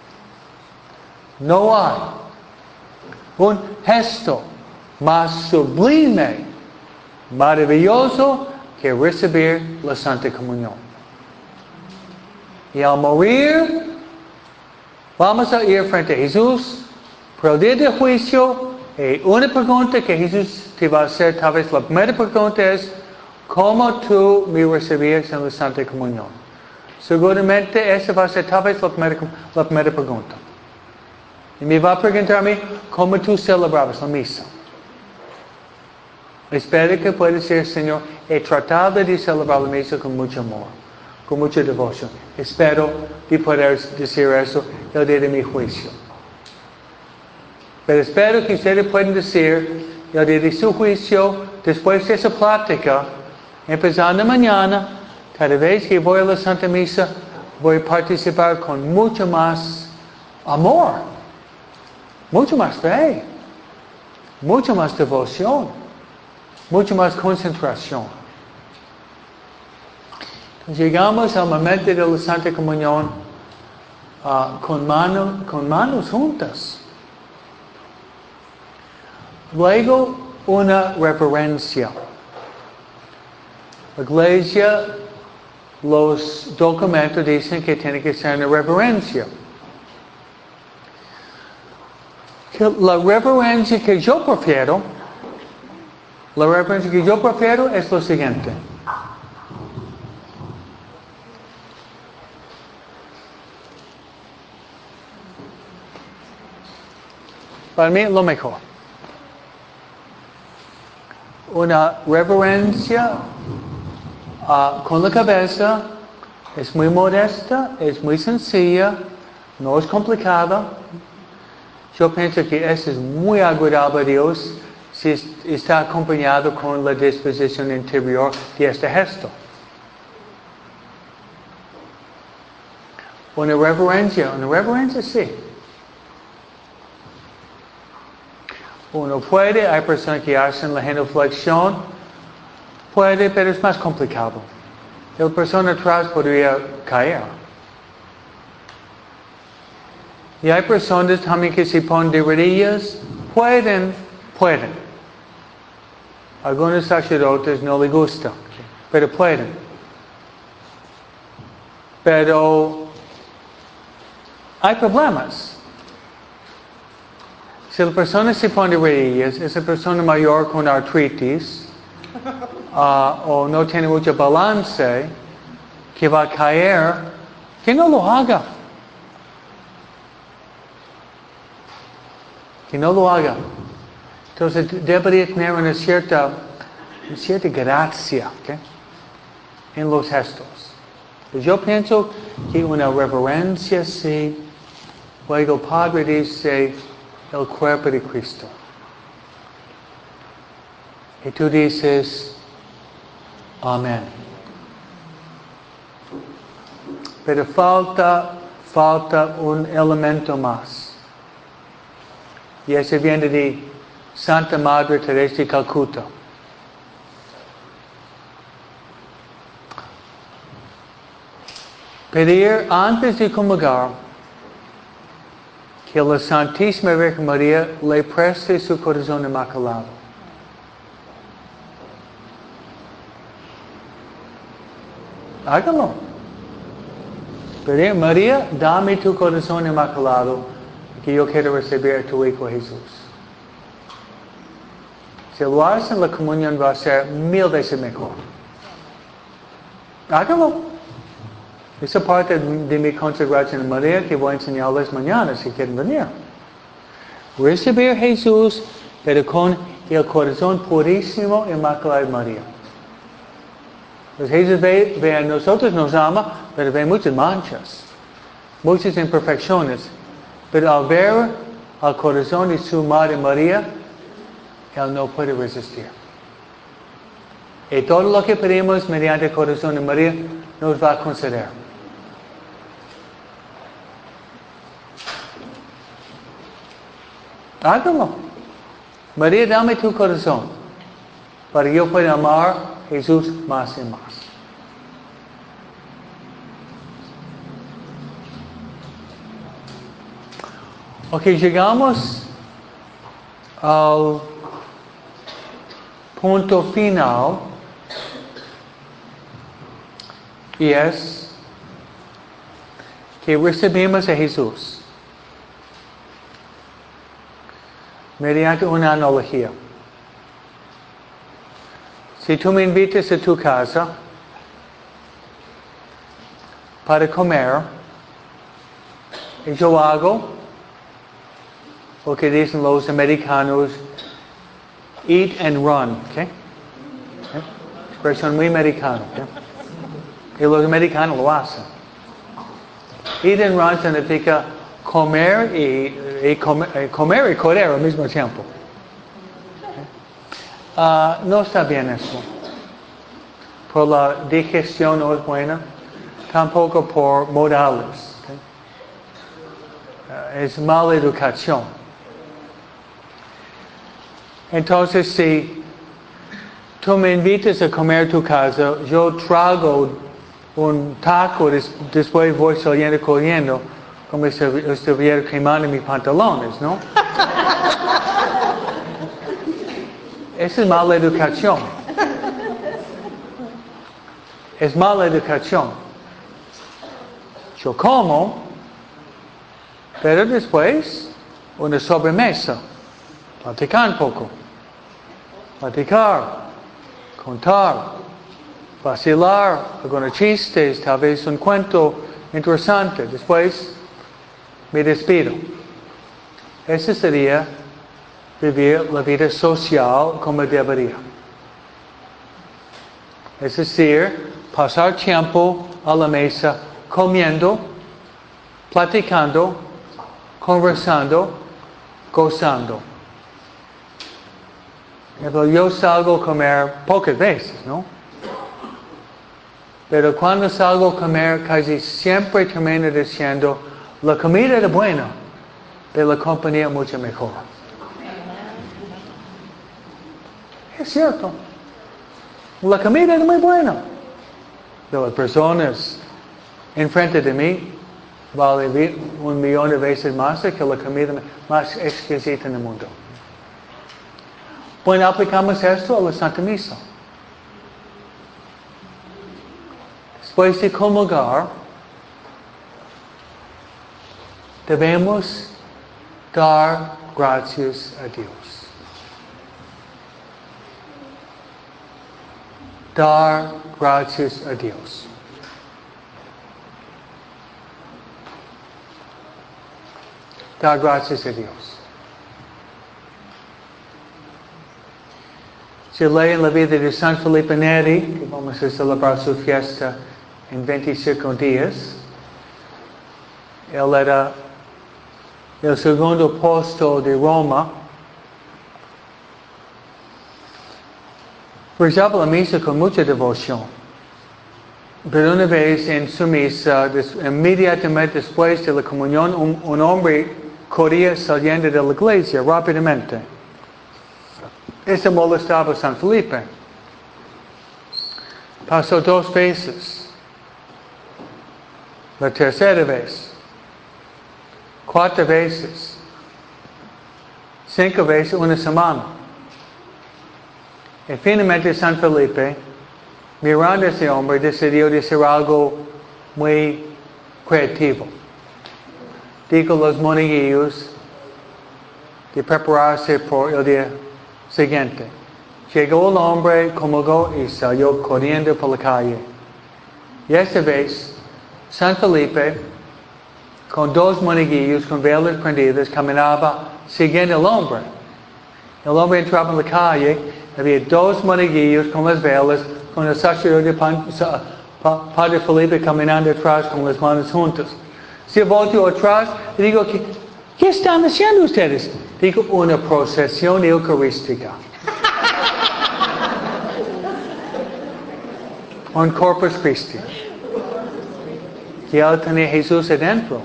No hay un gesto más sublime, maravilloso que recibir la Santa Comunión. Y al morir, vamos a ir frente a Jesús, pero el día del juicio, y una pregunta que Jesús te va a hacer, tal vez la primera pregunta es, ¿cómo tú me recibías en la Santa Comunión? Seguramente esa va a ser tal vez la primera, la primera pregunta. Y me va a preguntar a mí, ¿cómo tú celebrabas la misa? Espero que pueda decir, Señor, he tratado de celebrar la misa con mucho amor, con mucha devoción. Espero de poder decir eso el día de mi juicio. Pero espero que ustedes puedan decir, el día de su juicio, después de esa plática, empezando mañana, cada vez que voy a la Santa Misa, voy a participar con mucho más amor, mucho más fe, mucho más devoción, mucho más concentración. Entonces, llegamos al momento de la Santa Comunión uh, con, mano, con manos juntas. Luego, una reverencia. La iglesia, los documentos dicen que tiene que ser una reverencia. La reverencia que yo prefiero, la reverencia que yo prefiero es lo siguiente. Para mí, lo mejor. Una reverencia uh, con la cabeza, es muy modesta, es muy sencilla, no es complicada. Yo pienso que eso es muy agradable a Dios si está acompañado con la disposición interior de este gesto. Una reverencia, una reverencia sí. Uno puede, hay personas que hacen la genuflexión, puede, pero es más complicado. La persona atrás podría caer. Y hay personas también que se ponen de rodillas, pueden, pueden. Algunos sacerdotes no les gusta, pero pueden. Pero hay problemas. Si la persona se pone de rodillas, esa persona mayor con artritis, uh, o no tiene mucho balance, que va a caer, que no lo haga. Que no lo haga. Entonces debería tener una cierta, una cierta gracia, ¿okay?, en los gestos. Pues yo pienso que una reverencia sí, luego el Padre dice el cuerpo de Cristo. Y tú dices, amén. Pero falta, falta un elemento más. Y ese viene de Santa Madre Teresa de Calcuta. Pedir antes de comulgar que la Santísima Virgen María le preste su corazón inmaculado. Hágalo. Pedir, María, dame tu corazón inmaculado, que yo quiero recibir a tu Hijo Jesús. Si lo hacen, la comunión va a ser mil veces mejor. Hágalo. Esa parte de mi consagración a María que voy a enseñarles mañana si quieren venir. Recibir a Jesús, pero con y el corazón purísimo Inmaculada María. Pues Jesús ve, ve a nosotros, nos ama, pero ve muchas manchas, muchas imperfecciones. Pero al ver al corazón de su Madre María, Él no puede resistir. Y todo lo que pedimos mediante el corazón de María nos va a conceder. Hágalo. María, dame tu corazón para que yo pueda amar a Jesús más y más. Ok, llegamos al punto final y es que recibimos a Jesús mediante una analogía. Si tú me invitas a tu casa para comer, y yo hago lo que dicen los americanos, eat and run, ¿okay? ¿Eh? Expresión muy americana, ¿okay? Y los americanos lo hacen. Eat and run significa comer y, y comer, y comer y correr al mismo tiempo. Uh, no está bien eso. Por la digestión no es buena, tampoco por modales. ¿Okay? Uh, es mala educación. Entonces, si tú me invitas a comer tu casa, yo trago un taco, des, después voy saliendo corriendo, como si estuviera quemando mis pantalones, ¿no? Esa es mala educación. Es mala educación. Yo como, pero después una sobremesa, platicar un poco. Platicar, contar, vacilar, algunos chistes, tal vez un cuento interesante. Después me despido. Ese sería vivir la vida social como debería. Es decir, pasar tiempo a la mesa comiendo, platicando, conversando, gozando. Yo salgo a comer pocas veces, ¿no? Pero cuando salgo a comer, casi siempre termino diciendo, la comida era buena, pero la compañía mucho mejor. Es cierto. La comida era muy buena. Pero las personas enfrente de mí valen un millón de veces más que la comida más exquisita en el mundo. Bueno, aplicamos esto a la Santa Misa. Después de comulgar, debemos dar gracias a Dios. Dar gracias a Dios. Dar gracias a Dios. Se lee en la vida de San Felipe Neri, que vamos a celebrar su fiesta en veinticinco días. Él era el segundo apóstol de Roma. Rezaba la misa con mucha devoción. Pero una vez en su misa, des, inmediatamente después de la comunión, un, un hombre corría saliendo de la iglesia rápidamente. Eso molestaba a San Felipe. Pasó dos veces. La tercera vez. Cuatro veces. Cinco veces una semana. Y finalmente San Felipe, mirando a ese hombre, decidió decir algo muy creativo. Dijo a los monaguillos de prepararse por el día siguiente. Llegó el hombre, comulgó y salió corriendo por la calle. Y esta vez, San Felipe, con dos monaguillos con velas prendidas, caminaba siguiendo al hombre. El hombre entraba en la calle, había dos monaguillos con las velas, con el sacerdote Padre Felipe caminando atrás con las manos juntas. Se volteó atrás y digo, ¿qué, ¿qué están haciendo ustedes? Digo, una procesión eucarística. Un Corpus Christi. Que él tenía Jesús adentro.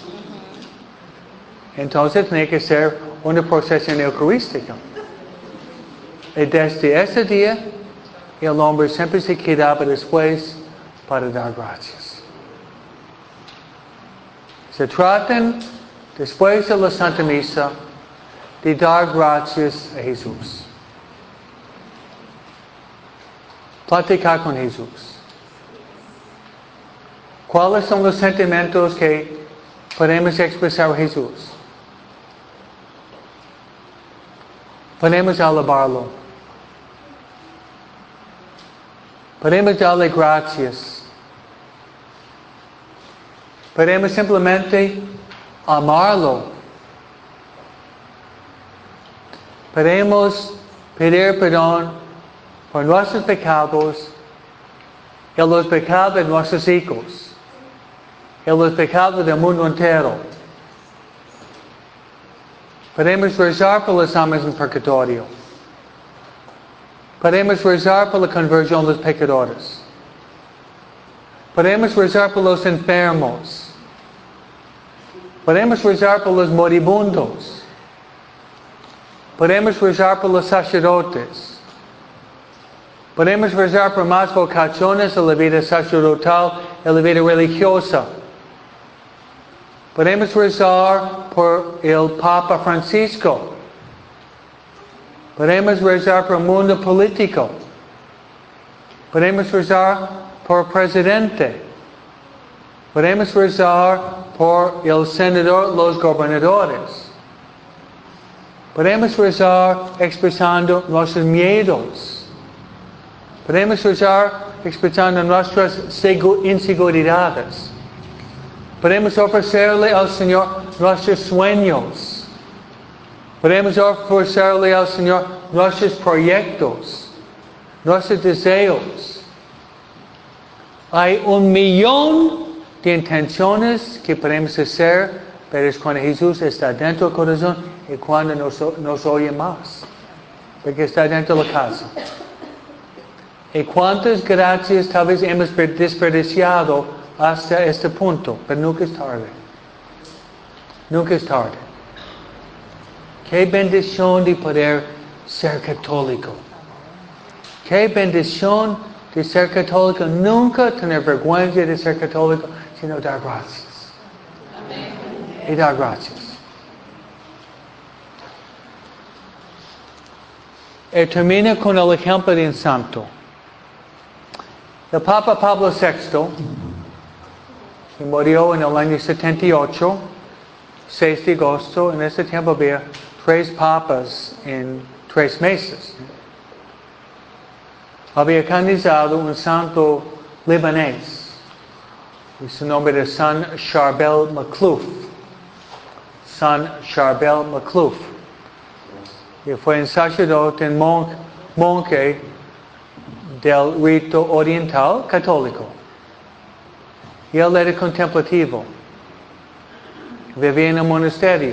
Entonces tenía que ser una procesión eucarística. Y desde ese día, el hombre siempre se quedaba después para dar gracias. Se tratan, después de la Santa Misa, de dar gracias a Jesús. Platicar con Jesús. ¿Cuáles son los sentimientos que podemos expresar a Jesús? Podemos alabarlo. Podemos darle gracias. Podemos simplemente amarlo. Podemos pedir perdón por nuestros pecados y los pecados de nuestros hijos y los pecados del mundo entero. Podemos rezar por las almas en purgatorio. Podemos rezar por la conversión de los pecadores. Podemos rezar por los enfermos. Podemos rezar por los moribundos. Podemos rezar por los sacerdotes. Podemos rezar por más vocaciones en la vida sacerdotal y la vida religiosa. Podemos rezar por el Papa Francisco. Podemos rezar por el mundo político. Podemos rezar por el presidente. Podemos rezar por el senador, los gobernadores. Podemos rezar expresando nuestros miedos. Podemos rezar expresando nuestras inseguridades. Podemos ofrecerle al Señor nuestros sueños. Podemos ofrecerle al Señor nuestros proyectos, nuestros deseos. Hay un millón de intenciones que podemos hacer, pero es cuando Jesús está dentro del corazón y cuando nos, nos oye más, porque está dentro de la casa. Y cuántas gracias tal vez hemos desperdiciado hasta este punto, pero nunca es tarde. Nunca es tarde. Qué bendición de poder ser católico. Qué bendición de ser católico. Nunca tener vergüenza de ser católico, sino dar gracias. Amén. Y dar gracias. Y termina con el ejemplo de un santo. El Papa Pablo sexto, que murió en el año setenta y ocho, seis de agosto, en ese tiempo había tres papas en tres meses. Había canonizado un santo libanés, y su nombre era San Charbel Makhlouf. San Charbel Makhlouf. Y fue un sacerdote, un monje, monje del rito oriental católico. Y él era contemplativo. Vivía en un monasterio.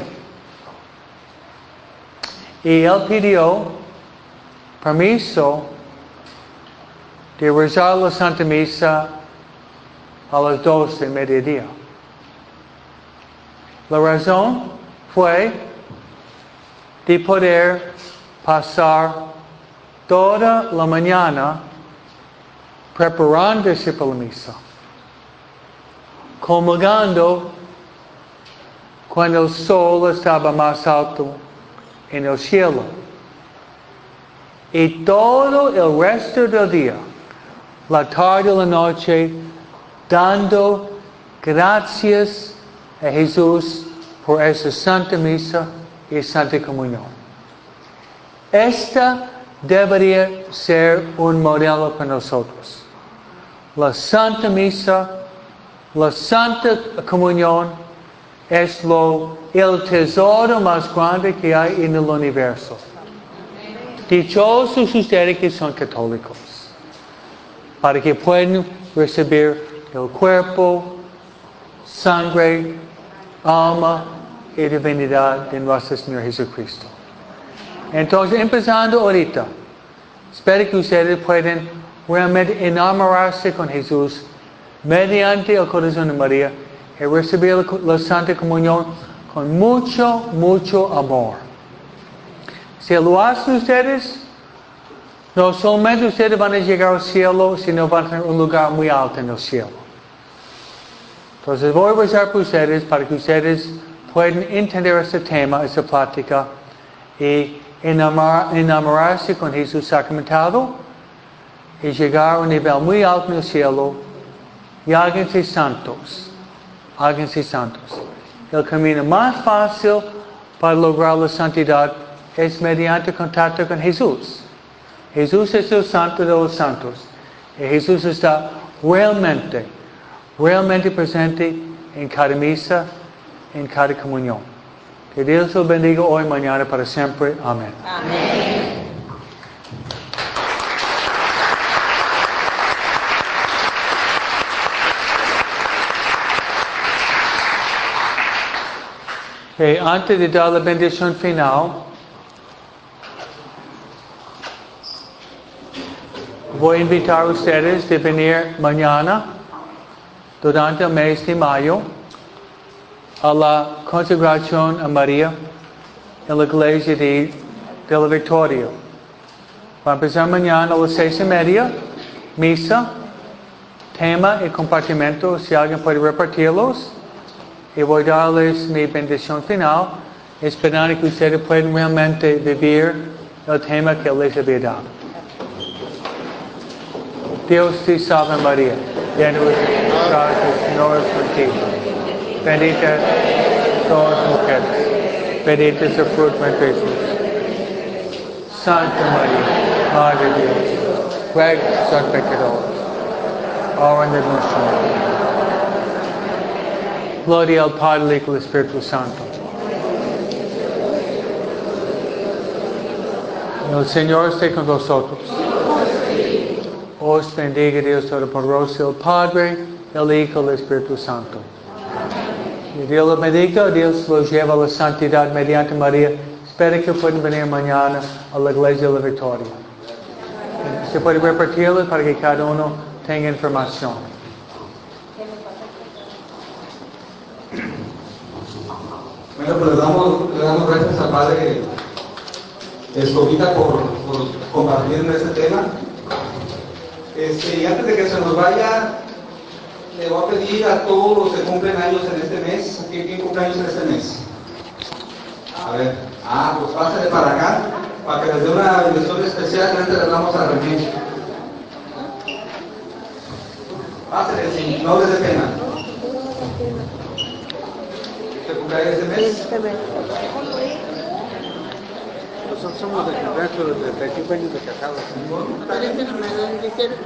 Y él pidió permiso de rezar la Santa Misa a las doce de mediodía. La razón fue de poder pasar toda la mañana preparándose para la misa, comulgando cuando el sol estaba más alto en el cielo, y todo el resto del día, la tarde y la noche, dando gracias a Jesús por esa Santa Misa y Santa Comunión. Esta debería ser un modelo para nosotros. La Santa Misa, la Santa Comunión es lo, el tesoro más grande que hay en el universo. Dichosos ustedes que son católicos, para que puedan recibir el cuerpo, sangre, alma y divinidad de nuestro Señor Jesucristo. Entonces, empezando ahorita, espero que ustedes puedan realmente enamorarse con Jesús mediante el corazón de María y recibir la Santa Comunión con mucho, mucho amor. Si lo hacen ustedes, no solamente ustedes van a llegar al cielo, sino van a tener un lugar muy alto en el cielo. Entonces voy a rezar por ustedes para que ustedes puedan entender este tema, esta plática, y enamorar, enamorarse con Jesús sacramentado y llegar a un nivel muy alto en el cielo y háganse santos. Háganse santos. El camino más fácil para lograr la santidad es mediante contacto con Jesús. Jesús es el santo de los santos. Y Jesús está realmente, realmente presente en cada misa, en cada comunión. Que Dios los bendiga hoy, mañana, para siempre. Amén. Amén. Okay, antes de dar la bendición final, voy a invitar a ustedes a venir mañana, durante el mes de mayo, a la consagración a María en la iglesia de, de la Victoria. Va a empezar mañana a las seis y media, misa, tema y compartimento, si alguien puede repartirlos. Y voy a darles mi bendición final, esperando que ustedes puedan realmente vivir el tema que les había dado. Dios te salve María, llena de gracia, el Señor es contigo. Bendita todas las mujeres, bendito es el fruto de Jesús. Santa María, Madre de Dios, ruega por los pecadores, ahora en nuestra muerte. Gloria al Padre, al Hijo y al Espíritu Santo. El Señor esté con vosotros. Os bendiga Dios Todopoderoso, el Padre, el Hijo y el Espíritu Santo. Y Dios los bendiga, Dios los lleva a la santidad mediante María. Espero que puedan venir mañana a la Iglesia de la Victoria. Se puede repartirlo para que cada uno tenga información. Bueno, pues le damos, le damos gracias al Padre Escobita por, por compartirme este tema. Este, y antes de que se nos vaya, le voy a pedir a todos los que cumplen años en este mes. ¿Quién, quién cumple años en este mes? A ver, ah, pues pásale para acá, para que les dé una bendición especial. Antes le damos a René. Pásale, sí, no les dé pena. ¿Usted cumple años este mes? Nosotros somos de dentro de treinta y cinco años de casados.